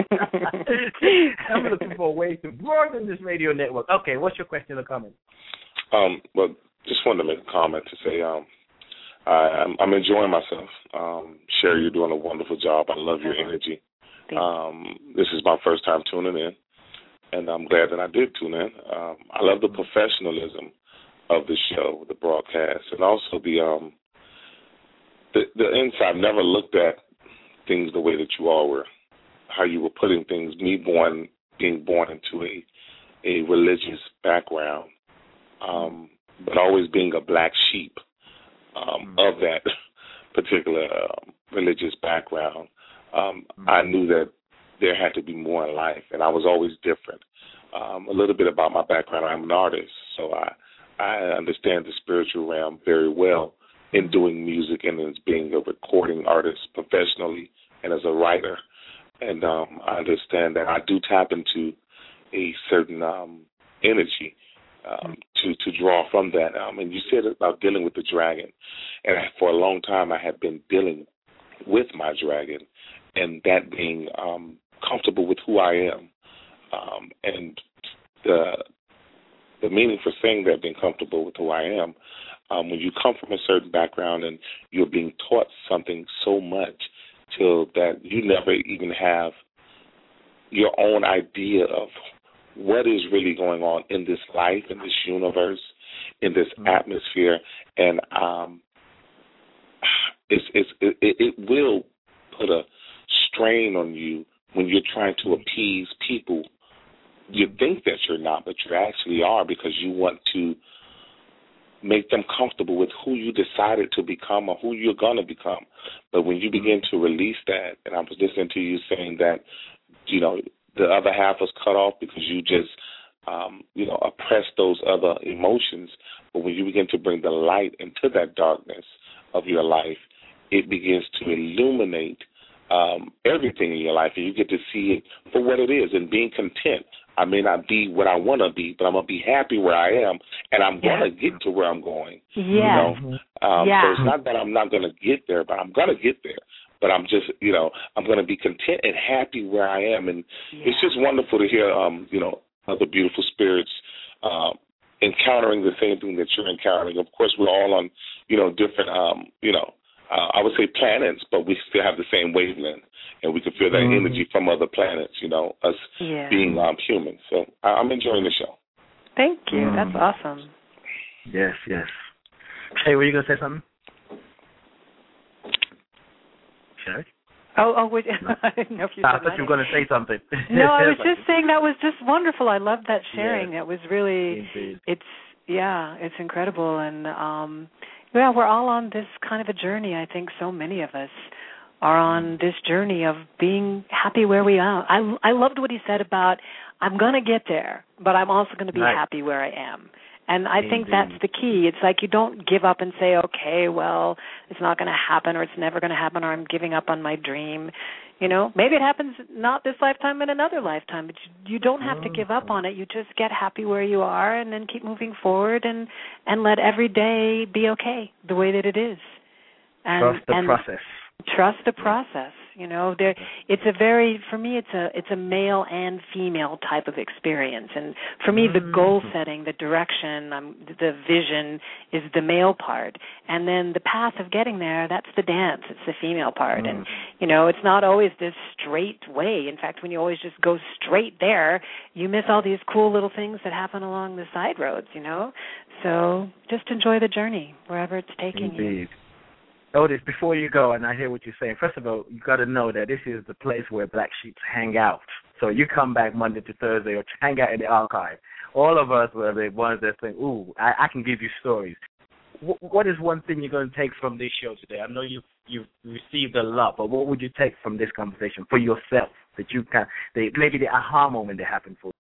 I'm looking for ways to broaden this radio network. Okay, what's your question or comment? Um, well, just wanted to make a comment to say um, I, I'm, I'm enjoying myself. Um, Sherry, you're doing a wonderful job. I love your energy. Um, this is my first time tuning in, and I'm glad that I did tune in. Um, I love the professionalism of the show, the broadcast, and also the um. The, the inside, I've never looked at things the way that you all were, how you were putting things, me born, being born into a a religious background, um, but always being a black sheep um, of that particular uh, religious background. Um, I knew that there had to be more in life, and I was always different. Um, a little bit about my background, I'm an artist, so I, I understand the spiritual realm very well in doing music and as being a recording artist professionally and as a writer. And um, I understand that I do tap into a certain um, energy um, to, to draw from that. Um, and you said about dealing with the dragon. And for a long time I had been dealing with my dragon, and that being um, comfortable with who I am. Um, and the the meaning for saying that, being comfortable with who I am, Um, when you come from a certain background and you're being taught something so much till that you never even have your own idea of what is really going on in this life, in this universe, in this mm-hmm. atmosphere, and um, it's, it's, it, it will put a strain on you when you're trying to appease people. You think that you're not, but you actually are, because you want to make them comfortable with who you decided to become or who you're going to become. But when you begin to release that, and I was listening to you saying that, you know, the other half was cut off because you just, um, you know, oppressed those other emotions. But when you begin to bring the light into that darkness of your life, it begins to illuminate um, everything in your life, and you get to see it for what it is and being content. I may not be what I want to be, but I'm going to be happy where I am, and I'm yeah. going to get to where I'm going. Yeah. You know? um, yeah. So it's not that I'm not going to get there, but I'm going to get there. But I'm just, you know, I'm going to be content and happy where I am. And yeah. it's just wonderful to hear, um, you know, other beautiful spirits um, encountering the same thing that you're encountering. Of course, we're all on, you know, different, um, you know, uh, I would say planets, but we still have the same wavelength. And we can feel that mm-hmm. energy from other planets, you know, us yeah. being um, human. So I'm enjoying the show. Thank you. Mm. That's awesome. Yes, yes. Hey, were you going to say something? Sherry? Oh, oh, wait. No. I didn't know if you I said thought you were going to say something. No, I was just saying that was just wonderful. I love that sharing. Yeah. It was really, Indeed. it's, yeah, it's incredible. And, um, yeah, we're all on this kind of a journey. I think so many of us are on this journey of being happy where we are. I, I loved what he said about, I'm going to get there, but I'm also going to be right. happy where I am. And I Indeed. think that's the key. It's like you don't give up and say, okay, well, it's not going to happen, or it's never going to happen, or I'm giving up on my dream. You know, maybe it happens not this lifetime, in another lifetime, but you, you don't have to give up on it. You just get happy where you are and then keep moving forward and, and let every day be okay the way that it is. And, Trust the and process. Trust the process. You know, there it's a very for me it's a it's a male and female type of experience. And for me, the goal setting, the direction, um, the vision is the male part, and then the path of getting there, that's the dance. It's the female part. Mm. And you know, it's not always this straight way. In fact, when you always just go straight there, you miss all these cool little things that happen along the side roads. You know, so just enjoy the journey wherever it's taking Indeed. you. Otis, before you go, and I hear what you're saying, first of all, you got to know that this is the place where Black Sheep hang out. So you come back Monday to Thursday or hang out in the archive. All of us were the ones that think, ooh, I, I can give you stories. W- what is one thing you're going to take from this show today? I know you've, you've received a lot, but what would you take from this conversation for yourself that you can, the, maybe the aha moment that happened for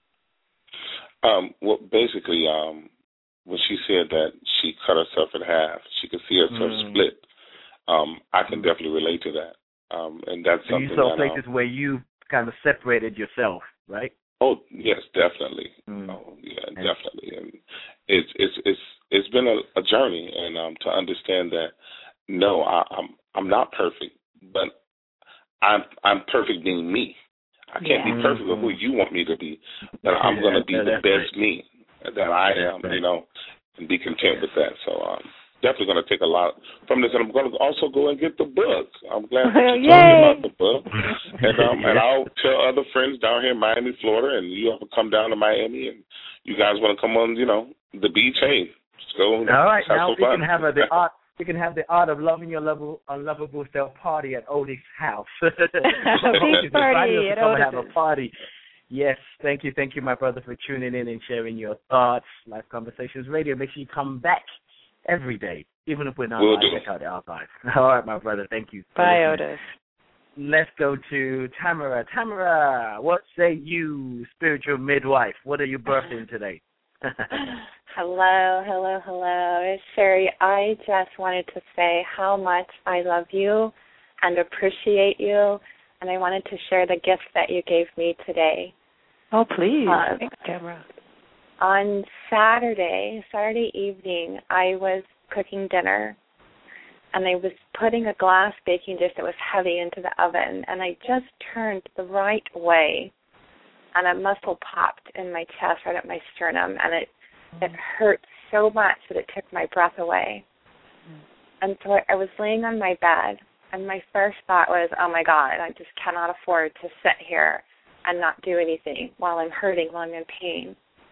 you? Um, well, basically, um, when she said that she cut herself in half, she could see herself mm. split. Um, I can definitely relate to that, um, and that's so something. You saw that, places um, where you kind of separated yourself, right? Oh yes, definitely. Mm. Oh yeah, and definitely. And it's it's it's it's been a, a journey, and um, to understand that no, I, I'm I'm not perfect, but I'm I'm perfect being me. I can't yeah. be perfect with who you want me to be, but I'm yeah, going to be the best right. me that I am, right. you know, and be content with that. So um, definitely going to take a lot from this, and I'm going to also go and get the book. I'm glad that you told me about the book, and um, and I'll tell other friends down here in Miami, Florida, and you have to come down to Miami, and you guys want to come on, you know, the beach. Hey, let's go. All right, have now some we fun. can have a, the art. We can have the art of loving your lovable, unlovable self party at Otis' house. Beach party at Otis. Have a party. Yes, thank you, thank you, my brother, for tuning in and sharing your thoughts. Life Conversations Radio. Make sure you come back every day, even if we're not live. Check out the archive. All right, my brother, thank you. Bye, Otis. Let's go to Tamara. Tamara, what say you, spiritual midwife? What are you birthing today? Hello, hello, hello. It's Sherry. I just wanted to say how much I love you and appreciate you, and I wanted to share the gift that you gave me today. Oh, please. Uh, Thanks, Tamara. On Saturday, Saturday evening, I was cooking dinner, and I was putting a glass baking dish that was heavy into the oven, and I just turned the right way, and a muscle popped in my chest right at my sternum, and it it hurt so much that it took my breath away. And so I, I was laying on my bed, and my first thought was, oh, my God, I just cannot afford to sit here and not do anything while I'm hurting, while I'm in pain.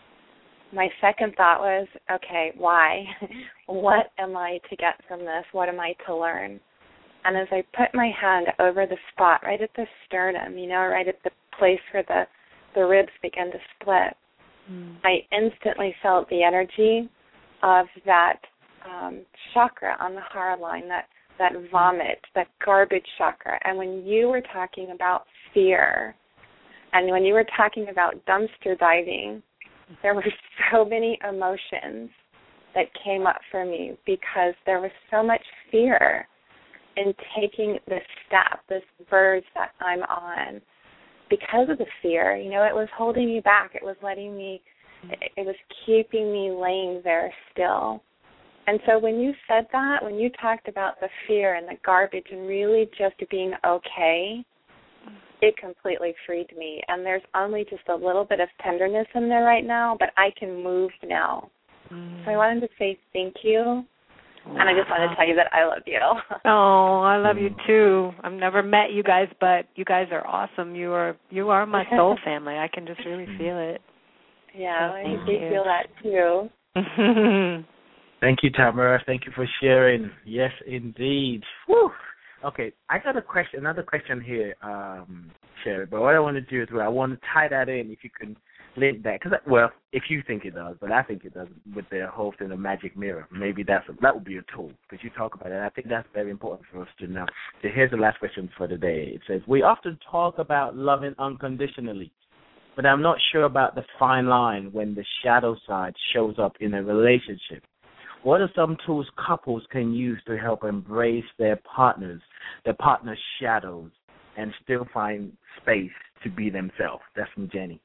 My second thought was, okay, why? What am I to get from this? What am I to learn? And as I put my hand over the spot, right at the sternum, you know, right at the place where the, the ribs begin to split, mm. I instantly felt the energy of that um, chakra on the heart line, that, that vomit, that garbage chakra. And when you were talking about fear, and when you were talking about dumpster diving, there were so many emotions that came up for me because there was so much fear in taking this step, this verge that I'm on. Because of the fear, you know, it was holding me back. It was letting me, it was keeping me laying there still. And so when you said that, when you talked about the fear and the garbage and really just being okay, it completely freed me. And there's only just a little bit of tenderness in there right now, but I can move now. Mm. So I wanted to say thank you. Wow. And I just want to tell you that I love you. Oh, I love you too. I've never met you guys, but you guys are awesome. You are you are my soul family. I can just really feel it. Yeah, so I do feel that too. Thank you, Tamara. Thank you for sharing. Yes, indeed. Whew. Okay, I got a question, another question here, um, Sherry. But what I want to do is, well, I want to tie that in. If you can link that, because well, if you think it does, but I think it does with the whole thing of magic mirror. Maybe that's a, that would be a tool because you talk about it. And I think that's very important for us to know. So here's the last question for the day. It says, we often talk about loving unconditionally, but I'm not sure about the fine line when the shadow side shows up in a relationship. What are some tools couples can use to help embrace their partners, their partner's shadows, and still find space to be themselves? That's from Jenny.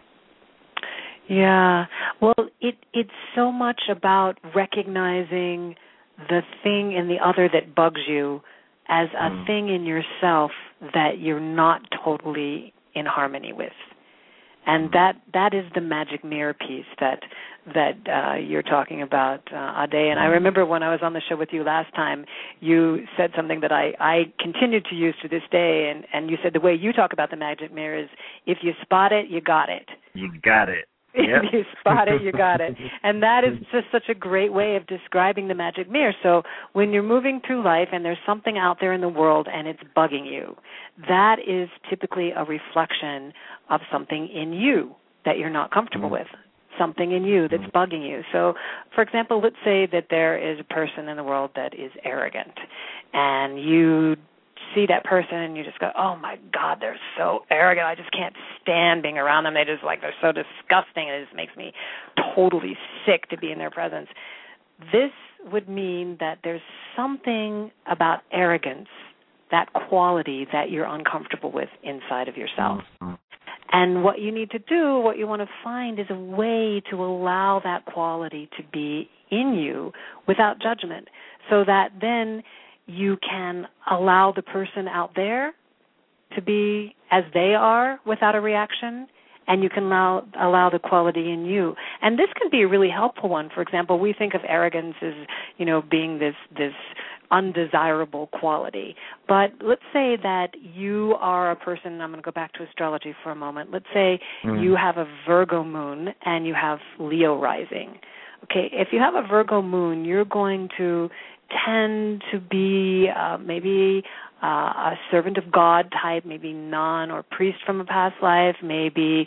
Yeah. Well, it it's so much about recognizing the thing in the other that bugs you as a Mm. thing in yourself that you're not totally in harmony with. And that that is the magic mirror piece that that uh, you're talking about, uh, Ade. And I remember when I was on the show with you last time, you said something that I, I continue to use to this day, and, and you said the way you talk about the magic mirror is, if you spot it, you got it. You got it. Yep. If you spot it, you got it. And that is just such a great way of describing the magic mirror. So when you're moving through life and there's something out there in the world and it's bugging you, that is typically a reflection of something in you that you're not comfortable with, something in you that's bugging you. So, for example, let's say that there is a person in the world that is arrogant, and you see that person and you just go, oh my God, they're so arrogant. I just can't stand being around them. They just like, they're so disgusting. It just makes me totally sick to be in their presence. This would mean that there's something about arrogance, that quality that you're uncomfortable with inside of yourself. And what you need to do, what you want to find, is a way to allow that quality to be in you without judgment, so that then you can allow the person out there to be as they are without a reaction, and you can allow, allow the quality in you. And this can be a really helpful one. For example, we think of arrogance as, you know, being this this undesirable quality. But let's say that you are a person, and I'm going to go back to astrology for a moment. Let's say mm. you have a Virgo moon and you have Leo rising. Okay, if you have a Virgo moon, you're going to tend to be uh, maybe uh, a servant of God type, maybe nun or priest from a past life, maybe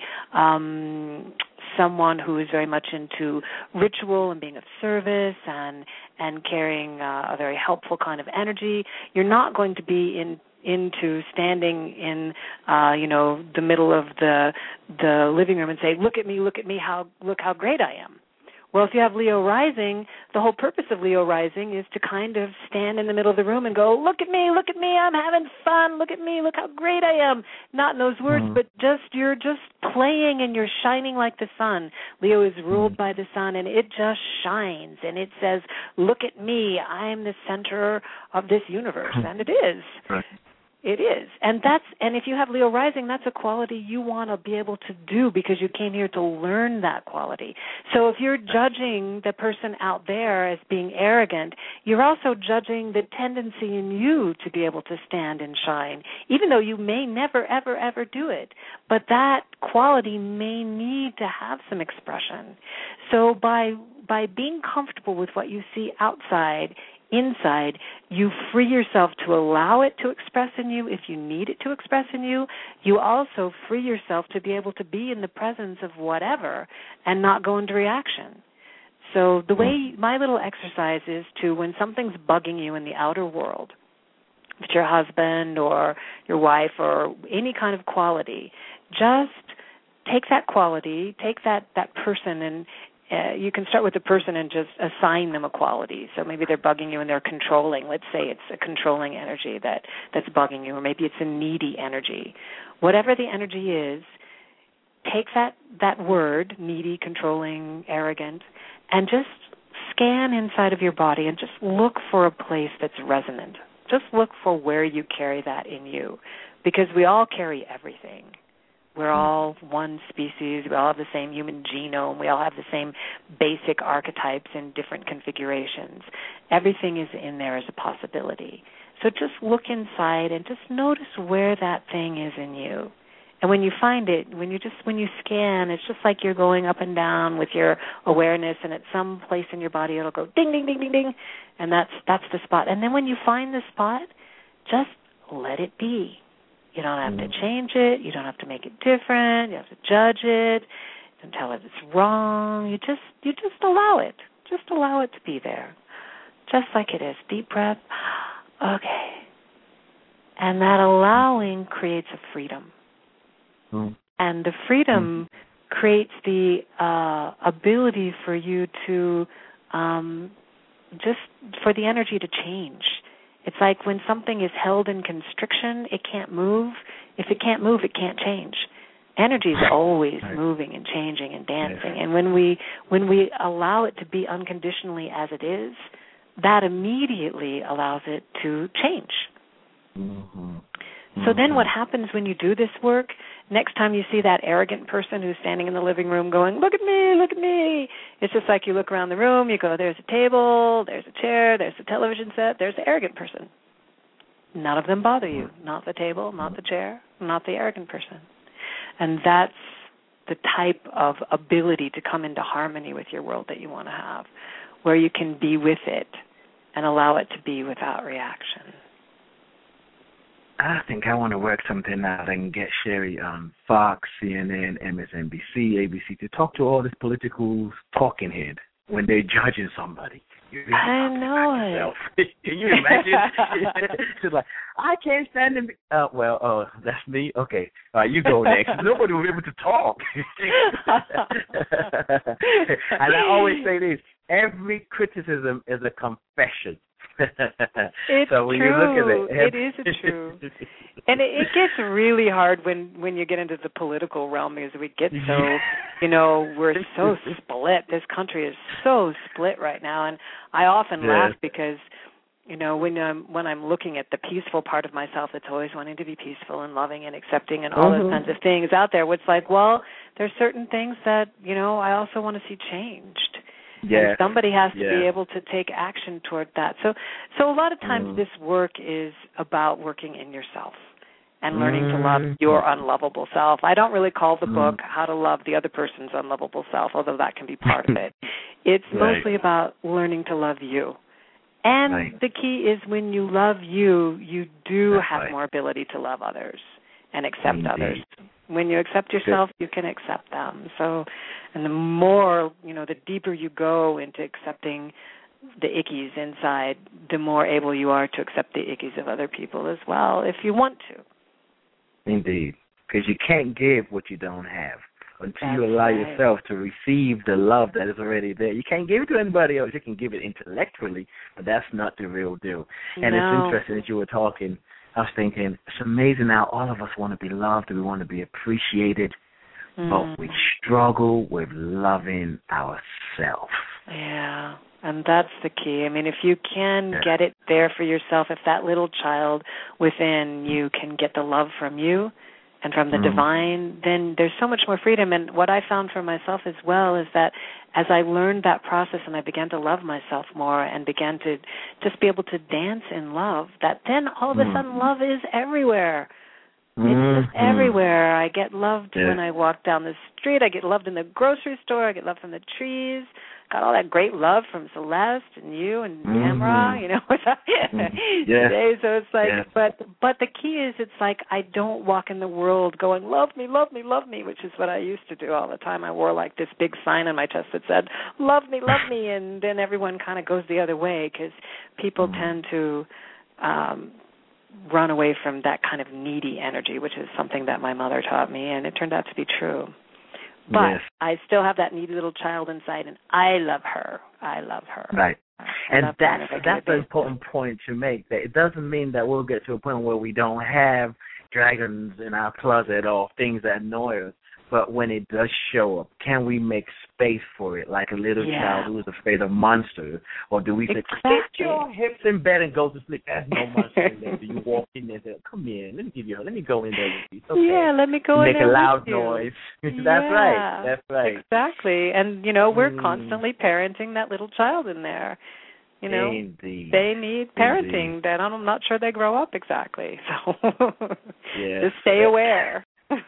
um, someone who is very much into ritual and being of service and and carrying uh, a very helpful kind of energy. You're not going to be in into standing in, uh, you know, the middle of the the living room and say, "Look at me, look at me, how look how great I am." Well, if you have Leo rising, the whole purpose of Leo rising is to kind of stand in the middle of the room and go, look at me, look at me, I'm having fun, look at me, look how great I am. Not in those words, mm-hmm. but just you're just playing and you're shining like the sun. Leo is ruled mm-hmm. by the sun, and it just shines, and it says, look at me, I am the center of this universe, and it is. Right. It is. And that's and if you have Leo rising, that's a quality you want to be able to do because you came here to learn that quality. So if you're judging the person out there as being arrogant, you're also judging the tendency in you to be able to stand and shine, even though you may never, ever, ever do it. But that quality may need to have some expression. So by by being comfortable with what you see outside, inside, you free yourself to allow it to express in you if you need it to express in you. You also free yourself to be able to be in the presence of whatever and not go into reaction. So the way my little exercise is to, when something's bugging you in the outer world, if it's your husband or your wife or any kind of quality, just take that quality, take that, that person and Uh, you can start with the person and just assign them a quality. So maybe they're bugging you and they're controlling. Let's say it's a controlling energy that, that's bugging you, or maybe it's a needy energy. Whatever the energy is, take that, that word, needy, controlling, arrogant, and just scan inside of your body and just look for a place that's resonant. Just look for where you carry that in you, because we all carry everything. We're all one species. We all have the same human genome. We all have the same basic archetypes in different configurations. Everything is in there as a possibility. So just look inside and just notice where that thing is in you. And when you find it, when you just when you scan, it's just like you're going up and down with your awareness, and at some place in your body it'll go ding, ding, ding, ding, ding, and that's that's the spot. And then when you find the spot, just let it be. You don't have to change it. You don't have to make it different. You have to judge it. Don't tell it it's wrong. You just you just allow it. Just allow it to be there, just like it is. Deep breath. Okay. And that allowing creates a freedom. Mm. And the freedom mm. creates the uh, ability for you to um, just for the energy to change. It's like when something is held in constriction, it can't move. If it can't move, it can't change. Energy is always right. moving and changing and dancing. Yeah. And when we when we allow it to be unconditionally as it is, that immediately allows it to change. Mm-hmm. So then what happens when you do this work, next time you see that arrogant person who's standing in the living room going, look at me, look at me, it's just like you look around the room, you go, there's a table, there's a chair, there's a television set, there's the arrogant person. None of them bother you. Not the table, not the chair, not the arrogant person. And that's the type of ability to come into harmony with your world that you want to have, where you can be with it and allow it to be without reaction. I think I want to work something out and get Sherry on Fox, C N N, M S N B C, A B C to talk to all this political talking head when they're judging somebody. You I know it. Can you imagine? She's like, I can't stand him. Uh, well, oh, that's me? Okay. All right, you go next. Nobody will be able to talk. And I always say this, every criticism is a confession. It's so when true. You look at it, it is true. And it, it gets really hard when, when you get into the political realm because we get so, you know, we're so split. This country is so split right now. And I often yeah. laugh because, you know, when I'm, when I'm looking at the peaceful part of myself that's always wanting to be peaceful and loving and accepting and all mm-hmm. those kinds of things out there, it's like, well, there's certain things that, you know, I also want to see changed. Yes. And somebody has to yes. be able to take action toward that. So so a lot of times mm. this work is about working in yourself and learning mm. to love your unlovable self. I don't really call the mm. book How to Love the Other Person's Unlovable Self, although that can be part of it. It's right. mostly about learning to love you. And right. the key is when you love you, you do That's have right. more ability to love others and accept Indeed. Others. When you accept yourself, Good. You can accept them. So, and the more, you know, the deeper you go into accepting the ickies inside, the more able you are to accept the ickies of other people as well, if you want to. Indeed. Because you can't give what you don't have. Until That's you allow right. yourself to receive the love that is already there. You can't give it to anybody else. You can give it intellectually, but that's not the real deal. And no. it's interesting that you were talking. I was thinking, it's amazing how all of us want to be loved, we want to be appreciated, mm. but we struggle with loving ourselves. Yeah, and that's the key. I mean, if you can yeah. get it there for yourself, if that little child within you can get the love from you and from the mm. divine, then there's so much more freedom. And what I found for myself as well is that as I learned that process and I began to love myself more and began to just be able to dance in love, that then all of a sudden mm. love is everywhere. Mm-hmm. It's just everywhere. I get loved yeah. when I walk down the street. I get loved in the grocery store. I get loved from the trees. Got all that great love from Celeste and you and mm-hmm. Yamra, you know, mm-hmm. yeah. today. So it's like, yeah. but but the key is it's like I don't walk in the world going, love me, love me, love me, which is what I used to do all the time. I wore like this big sign on my chest that said, love me, love me, and then everyone kind of goes the other way because people mm-hmm. tend to um, run away from that kind of needy energy, which is something that my mother taught me, and it turned out to be true. But yes. I still have that needy little child inside, and I love her. I love her. Right. I and that's that's an important point to make. That it doesn't mean that we'll get to a point where we don't have dragons in our closet or things that annoy us. But when it does show up, can we make space for it, like a little yeah. child who is afraid of monsters? Or do we say, exactly. get your hips in bed and go to sleep? There's no monster in there. Do you walk in there and say, come in, let me give you, let me go in there with you. It's okay. Yeah, let me go you in make there a loud with you. noise. That's yeah. right. That's right. Exactly. And, you know, we're mm. constantly parenting that little child in there. You know, Indeed. they need parenting. Indeed. That I'm not sure they grow up exactly. So yes. just stay aware.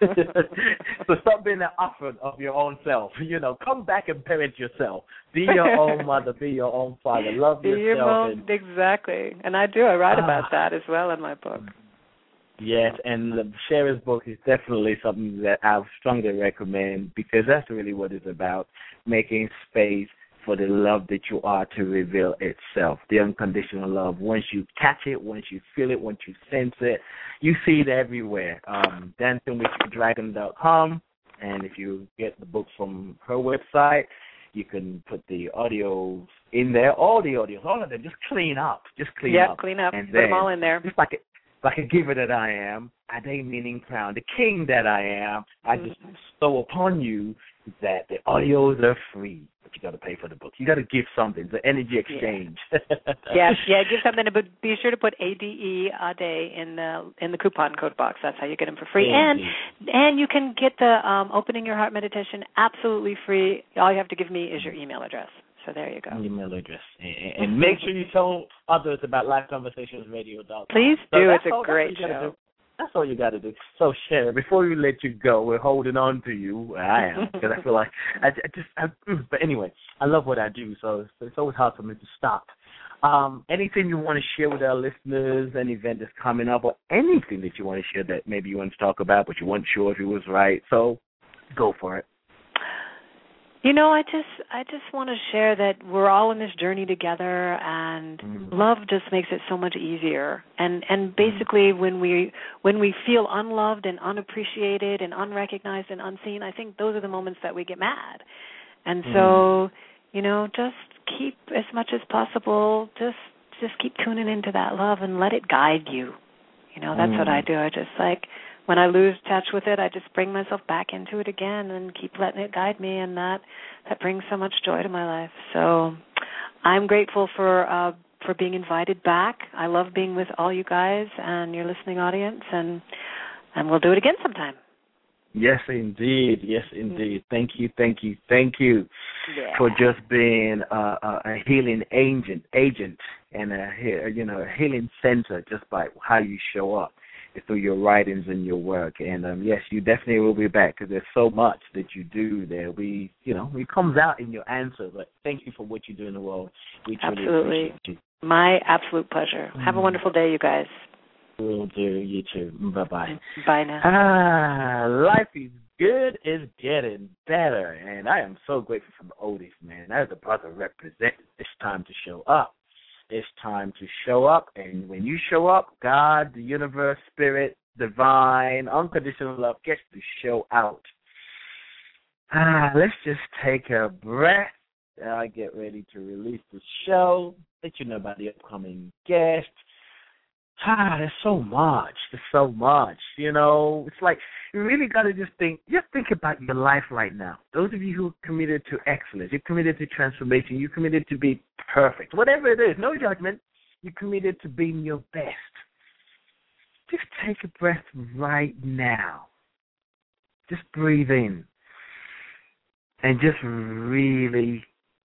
So stop being the opposite of your own self. You know, come back and parent yourself. Be your own mother. Be your own father. Love be yourself. Your own, and, exactly. And I do. I write ah, about that as well in my book. Yes, and the Sherry's book is definitely something that I strongly recommend because that's really what it's about, making space for the love that you are to reveal itself, the unconditional love. Once you catch it, once you feel it, once you sense it, you see it everywhere. Um, dancing with dragon dot com, and if you get the book from her website, you can put the audios in there, all the audios, all of them. Just clean up, just clean yep, up. Yeah, clean up, and put then, them all in there. Just like a, like a giver that I am, a day meaning crown, the king that I am, I just bestow upon you that the audios are free. But you got to pay for the book. You got to give something. It's an energy exchange. Yeah, yes, yeah. Give something, but be sure to put A D E a day in the in the coupon code box. That's how you get them for free. And and you can get the um, Opening Your Heart meditation absolutely free. All you have to give me is your email address. So there you go. Email address. And, and make sure you tell others about live conversations radio dot com. Please do. So it's a all, great show. That's all you got to do. So, Sherry, before we let you go, we're holding on to you. I am, because I feel like I, I just. I, but anyway, I love what I do, so it's, it's always hard for me to stop. Um, anything you want to share with our listeners, an event that's coming up, or anything that you want to share that maybe you want to talk about, but you weren't sure if it was right. So, go for it. You know, I just I just want to share that we're all in this journey together, and mm. love just makes it so much easier. And and basically, when we when we feel unloved and unappreciated and unrecognized and unseen, I think those are the moments that we get mad. And so, mm. you know, just keep as much as possible. Just just keep tuning into that love and let it guide you. You know, that's mm. what I do. I just like. When I lose touch with it, I just bring myself back into it again and keep letting it guide me, and that that brings so much joy to my life. So I'm grateful for uh, for being invited back. I love being with all you guys and your listening audience, and and we'll do it again sometime. Yes, indeed. Yes, indeed. Thank you, thank you, thank you yeah. for just being a, a, a healing agent, agent, and a you know a healing center just by how you show up through your writings and your work. And um, yes, you definitely will be back, because there's so much that you do there. We, you know, it comes out in your answer. But thank you for what you do in the world. We truly Absolutely. appreciate you. My absolute pleasure. Mm. Have a wonderful day, you guys. Will do. You too. Bye-bye. Bye now. Ah, life is good. It's getting better. And I am so grateful for the oldies, man. As a brother represented, it's time to show up. It's time to show up, and when you show up, God, the universe, spirit, divine, unconditional love gets to show out. Ah, let's just take a breath. I get ready to release the show, let you know about the upcoming guest. Ah, there's so much. There's so much. You know, it's like you really got to just think, just think about your life right now. Those of you who are committed to excellence, you're committed to transformation, you're committed to be perfect, whatever it is, no judgment, you're committed to being your best. Just take a breath right now. Just breathe in and just really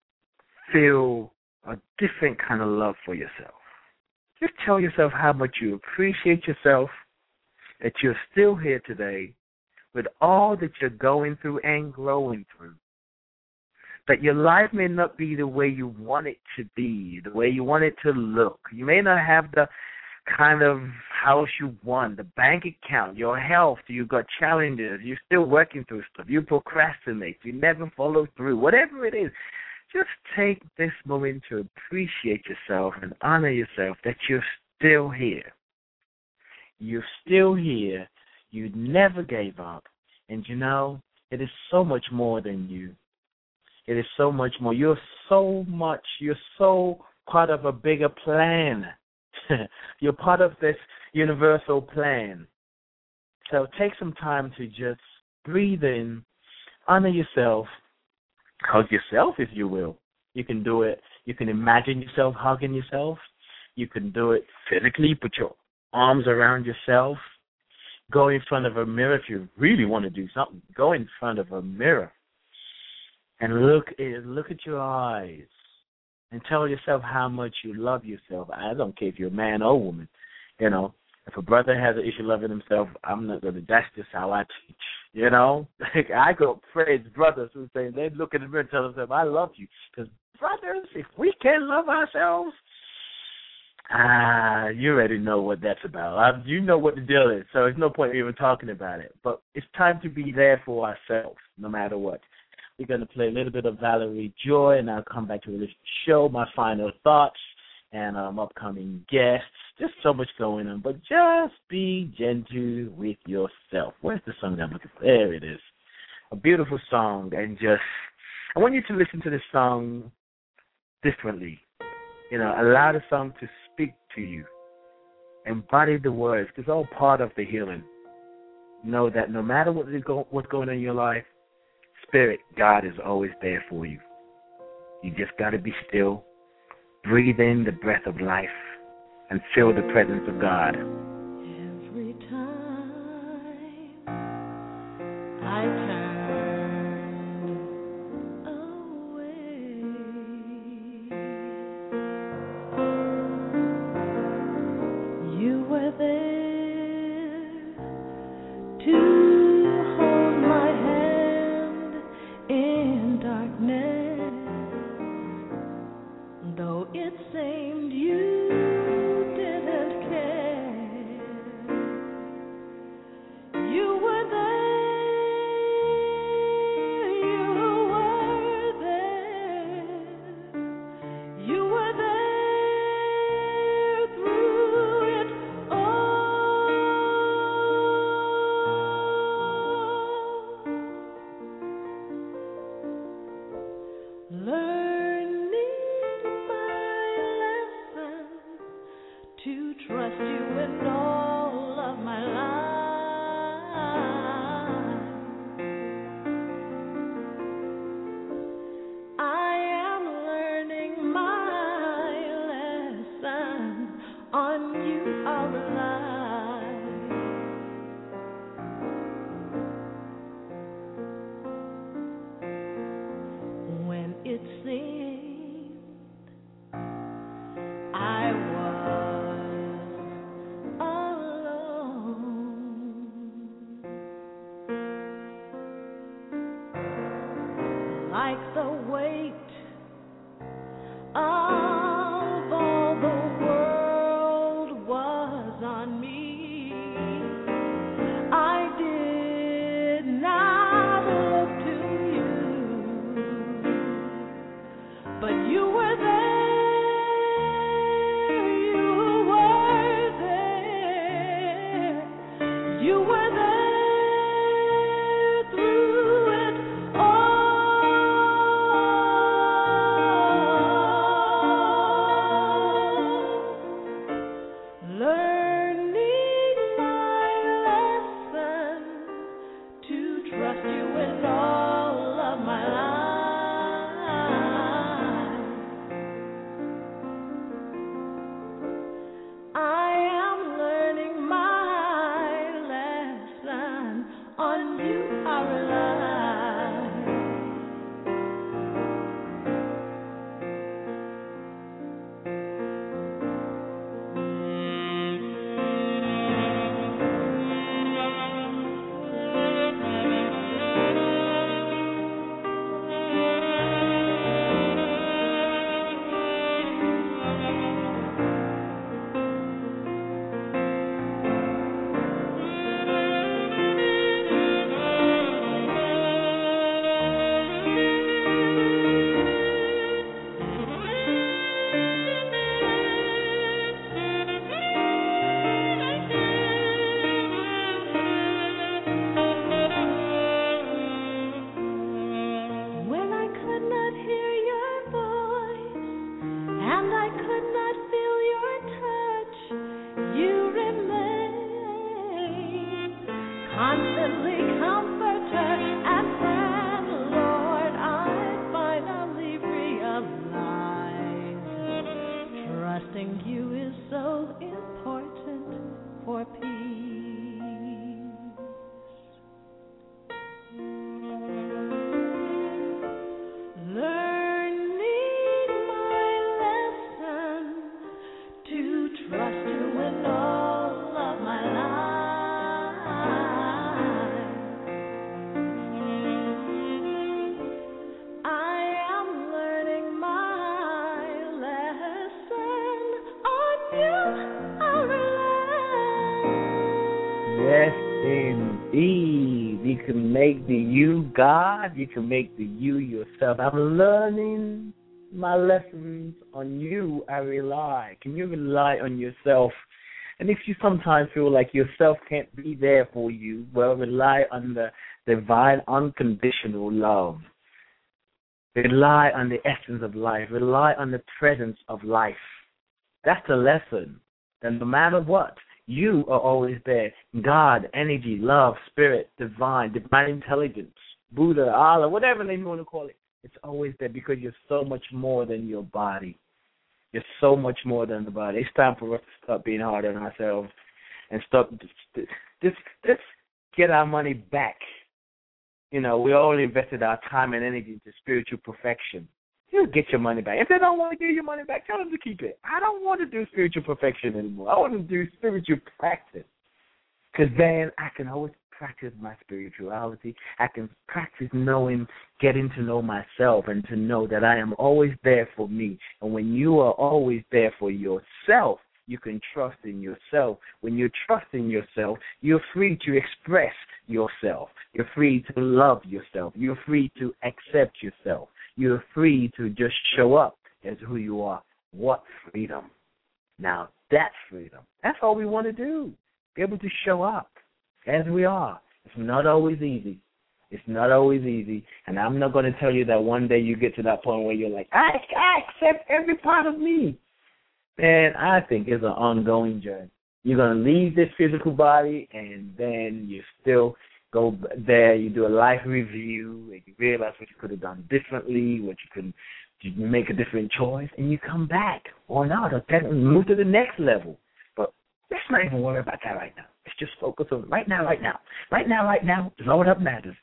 feel a different kind of love for yourself. Just tell yourself how much you appreciate yourself, that you're still here today with all that you're going through and growing through. That your life may not be the way you want it to be, the way you want it to look. You may not have the kind of house you want, the bank account, your health, you've got challenges, you're still working through stuff, you procrastinate, you never follow through, whatever it is. Just take this moment to appreciate yourself and honor yourself that you're still here. You're still here. You never gave up. And you know, it is so much more than you. It is so much more. You're so much. You're so part of a bigger plan. You're part of this universal plan. So take some time to just breathe in, honor yourself, hug yourself if you will. You can do it. You can imagine yourself hugging yourself. You can do it physically. Put your arms around yourself. Go in front of a mirror if you really want to do something. Go in front of a mirror and look look at your eyes and tell yourself how much you love yourself. I don't care if you're a man or a woman. You know, if a brother has an issue loving himself, I'm not going to. That's just how I teach. You know, like I go praise brothers who say they look in the mirror and tell themselves, "I love you." Because brothers, if we can't love ourselves, ah, you already know what that's about. I, you know what the deal is. So there's no point even talking about it. But it's time to be there for ourselves, no matter what. We're going to play a little bit of Valerie Joy, and I'll come back to the show, my final thoughts, and um, upcoming guests. Just so much going on, but just be gentle with yourself. Where's the song that I'm looking for? There it is. A beautiful song, and just, I want you to listen to this song differently. You know, allow the song to speak to you. Embody the words. It's all part of the healing. Know that no matter what is go, what's going on in your life, Spirit, God is always there for you. You just got to be still, breathe in the breath of life, and feel the presence of God. Every time I turned away, you were there to hold my hand in darkness, though it seemed you didn't care. You were there, you were there, you were there through it all. Learning my lesson to trust you in all of my life. I am learning my lesson on you our life. When it seemed I was alone, like the weight of all the world was on me, I did not look to you, but you were there, you were there, you were there through it all. Learning my lesson to trust you in all of my life. I am learning my lesson on you our life. When I could not hear your voice and I could not feel your touch, you remain constantly comforter and friend. Lord, I finally realized trusting you is so important for peace. Learning my lesson to trust you in all of my life. I am learning my lesson on you our life. Yes, indeed. You can make the you God. You can make the you yourself. I'm learning my lessons on you. I rely. Can you rely on yourself? And if you sometimes feel like yourself can't be there for you, well, rely on the divine unconditional love. Rely on the essence of life. Rely on the presence of life. That's the lesson. And no matter what, you are always there. God, energy, love, spirit, divine, divine intelligence, Buddha, Allah, whatever name you want to call it. It's always there because you're so much more than your body. You're so much more than the body. It's time for us to stop being hard on ourselves and stop just, just, just get our money back. You know, we all invested our time and energy into spiritual perfection. You get your money back. If they don't want to give you money back, tell them to keep it. I don't want to do spiritual perfection anymore. I want to do spiritual practice. Because then I can always practice my spirituality. I can practice knowing, getting to know myself and to know that I am always there for me. And when you are always there for yourself, you can trust in yourself. When you trust in yourself, you're free to express yourself. You're free to love yourself. You're free to accept yourself. You're free to just show up as who you are. What freedom. Now, that's freedom. That's all we want to do. Be able to show up as we are. It's not always easy. It's not always easy. And I'm not going to tell you that one day you get to that point where you're like, I, I accept every part of me. And I think it's an ongoing journey. You're going to leave this physical body, and then you still go there. You do a life review, and you realize what you could have done differently, what you could you make a different choice, and you come back or not, or move to the next level. But let's not even worry about that right now. Let's just focus on right now, right now. Right now, right now is all that matters.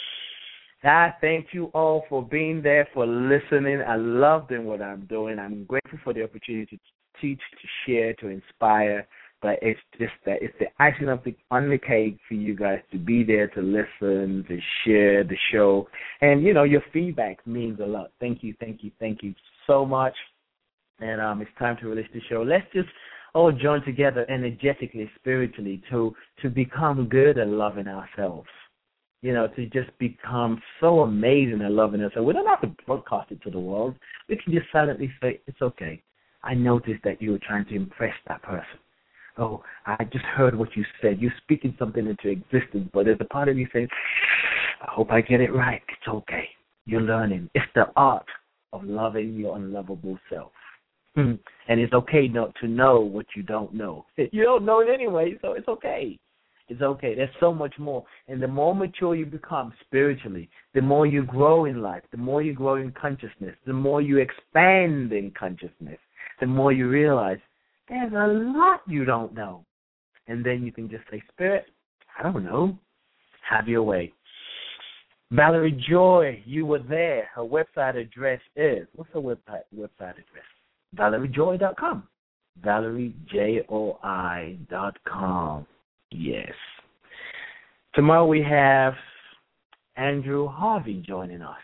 I thank you all for being there, for listening. I love doing what I'm doing. I'm grateful for the opportunity to teach, to share, to inspire. But it's just that it's the icing of the, on the cake for you guys to be there, to listen, to share the show. And, you know, your feedback means a lot. Thank you, thank you, thank you so much. And um, it's time to release the show. Let's just all join together energetically, spiritually, to, to become good at loving ourselves. You know, to just become so amazing at loving ourselves. We don't have to broadcast it to the world. We can just silently say, it's okay. I noticed that you were trying to impress that person. Oh, I just heard what you said. You're speaking something into existence, but there's a part of you saying, I hope I get it right. It's okay. You're learning. It's the art of loving your unlovable self. And it's okay not to know what you don't know. You don't know it anyway, so it's okay. It's okay. There's so much more. And the more mature you become spiritually, the more you grow in life, the more you grow in consciousness, the more you expand in consciousness, the more you realize there's a lot you don't know. And then you can just say, Spirit, I don't know. Have your way. Valerie Joy, you were there. Her website address is, what's her website, website address? Valerie Joy dot com. Valerie Joy dot com. Yes. Tomorrow we have Andrew Harvey joining us.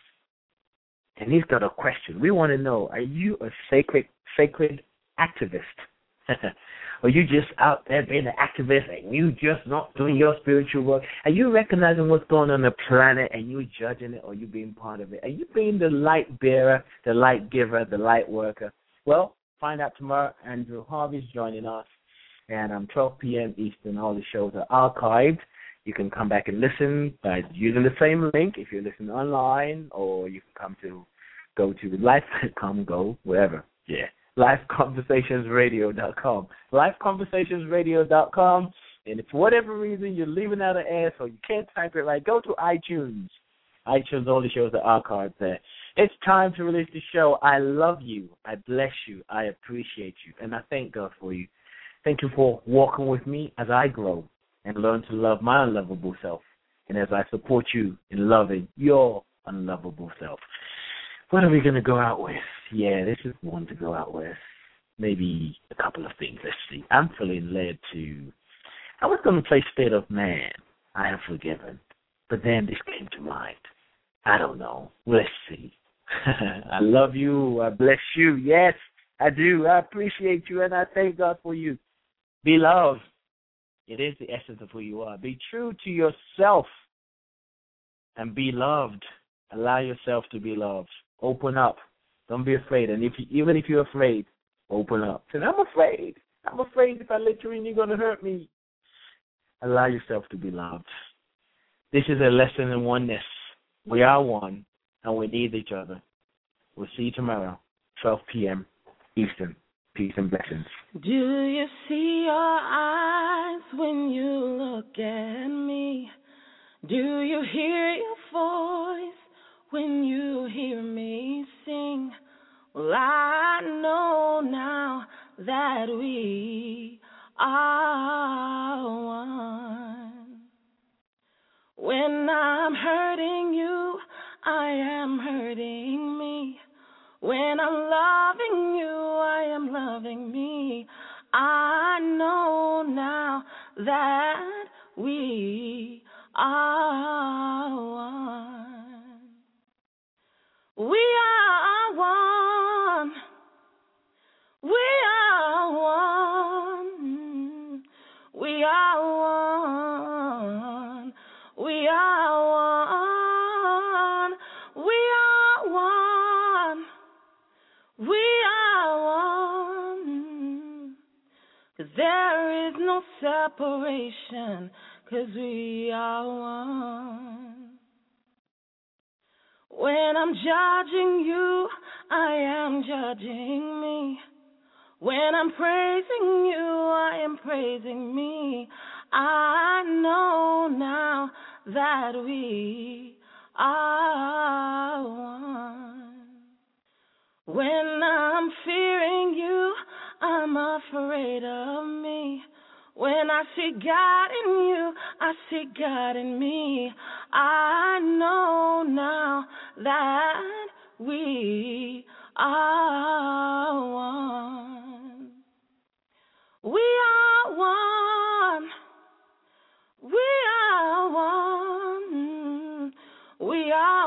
And he's got a question. We want to know, are you a sacred sacred activist? Or you just out there being an activist and you just not doing your spiritual work? Are you recognizing what's going on the planet and you judging it, or you being part of it? Are you being the light bearer, the light giver, the light worker? Well, find out tomorrow. Andrew Harvey's joining us. And um, twelve p.m. Eastern, all the shows are archived. You can come back and listen by using the same link if you're listening online, or you can come to, go to life dot com, go, wherever. Yeah, life conversations radio dot com. life conversations radio dot com. And if for whatever reason you're leaving out an S or you can't type it right, go to iTunes. iTunes, all the shows are archived there. It's time to release the show. I love you. I bless you. I appreciate you. And I thank God for you. Thank you for walking with me as I grow and learn to love my unlovable self, and as I support you in loving your unlovable self. What are we going to go out with? Yeah, this is one to go out with. Maybe a couple of things. Let's see. I'm feeling led to, I was going to play State of Man, I Have Forgiven, but then this came to mind. I don't know. Let's see. I love you. I bless you. Yes, I do. I appreciate you, and I thank God for you. Be loved. It is the essence of who you are. Be true to yourself and be loved. Allow yourself to be loved. Open up. Don't be afraid. And if you, even if you're afraid, open up. And I'm afraid. I'm afraid if I let you in, you're going to hurt me. Allow yourself to be loved. This is a lesson in oneness. We are one, and we need each other. We'll see you tomorrow, twelve p.m. Eastern. Peace and blessings. Do you see your eyes when you look at me? Do you hear your voice when you hear that we are one. When I'm hurting you, I am hurting me. When I'm loving you, I am loving me. I know now that we are one. We are one. We are one. We are one. We are one. We are one. We are one. 'Cause there is no separation, 'cause we are one. When I'm judging you, I am judging me. When I'm praising you, I am praising me. I know now that we are one. When I'm fearing you, I'm afraid of me. When I see God in you, I see God in me. I know now that we are one. We are one. We are one. We are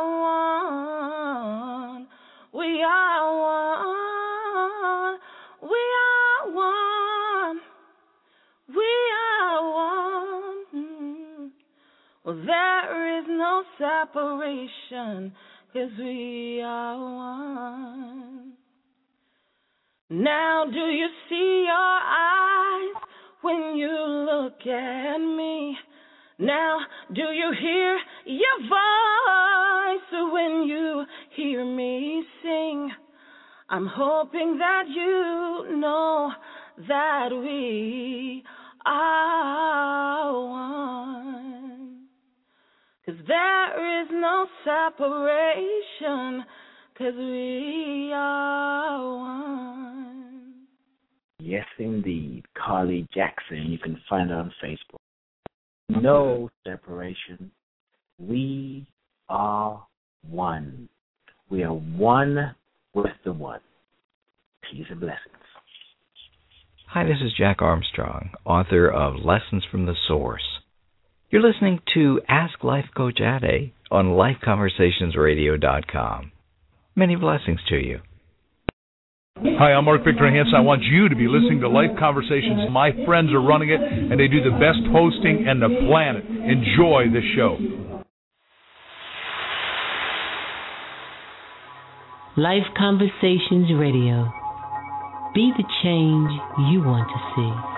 one. We are one. We are one. We are one. Well, there is no separation, 'cause we are one. Now do you see your eyes when you look at me? Now do you hear your voice when you hear me sing? I'm hoping that you know that we are one. 'Cause there is no separation, 'cause we are one. Yes, indeed. Carly Jackson. You can find her on Facebook. No separation. We are one. We are one with the one. Peace and blessings. Hi, this is Jack Armstrong, author of Lessons from the Source. You're listening to Ask Life Coach Ade on life conversations radio dot com. Many blessings to you. Hi, I'm Mark Victor Hansen. I want you to be listening to Life Conversations. My friends are running it, and they do the best hosting on the planet. Enjoy the show. Life Conversations Radio. Be the change you want to see.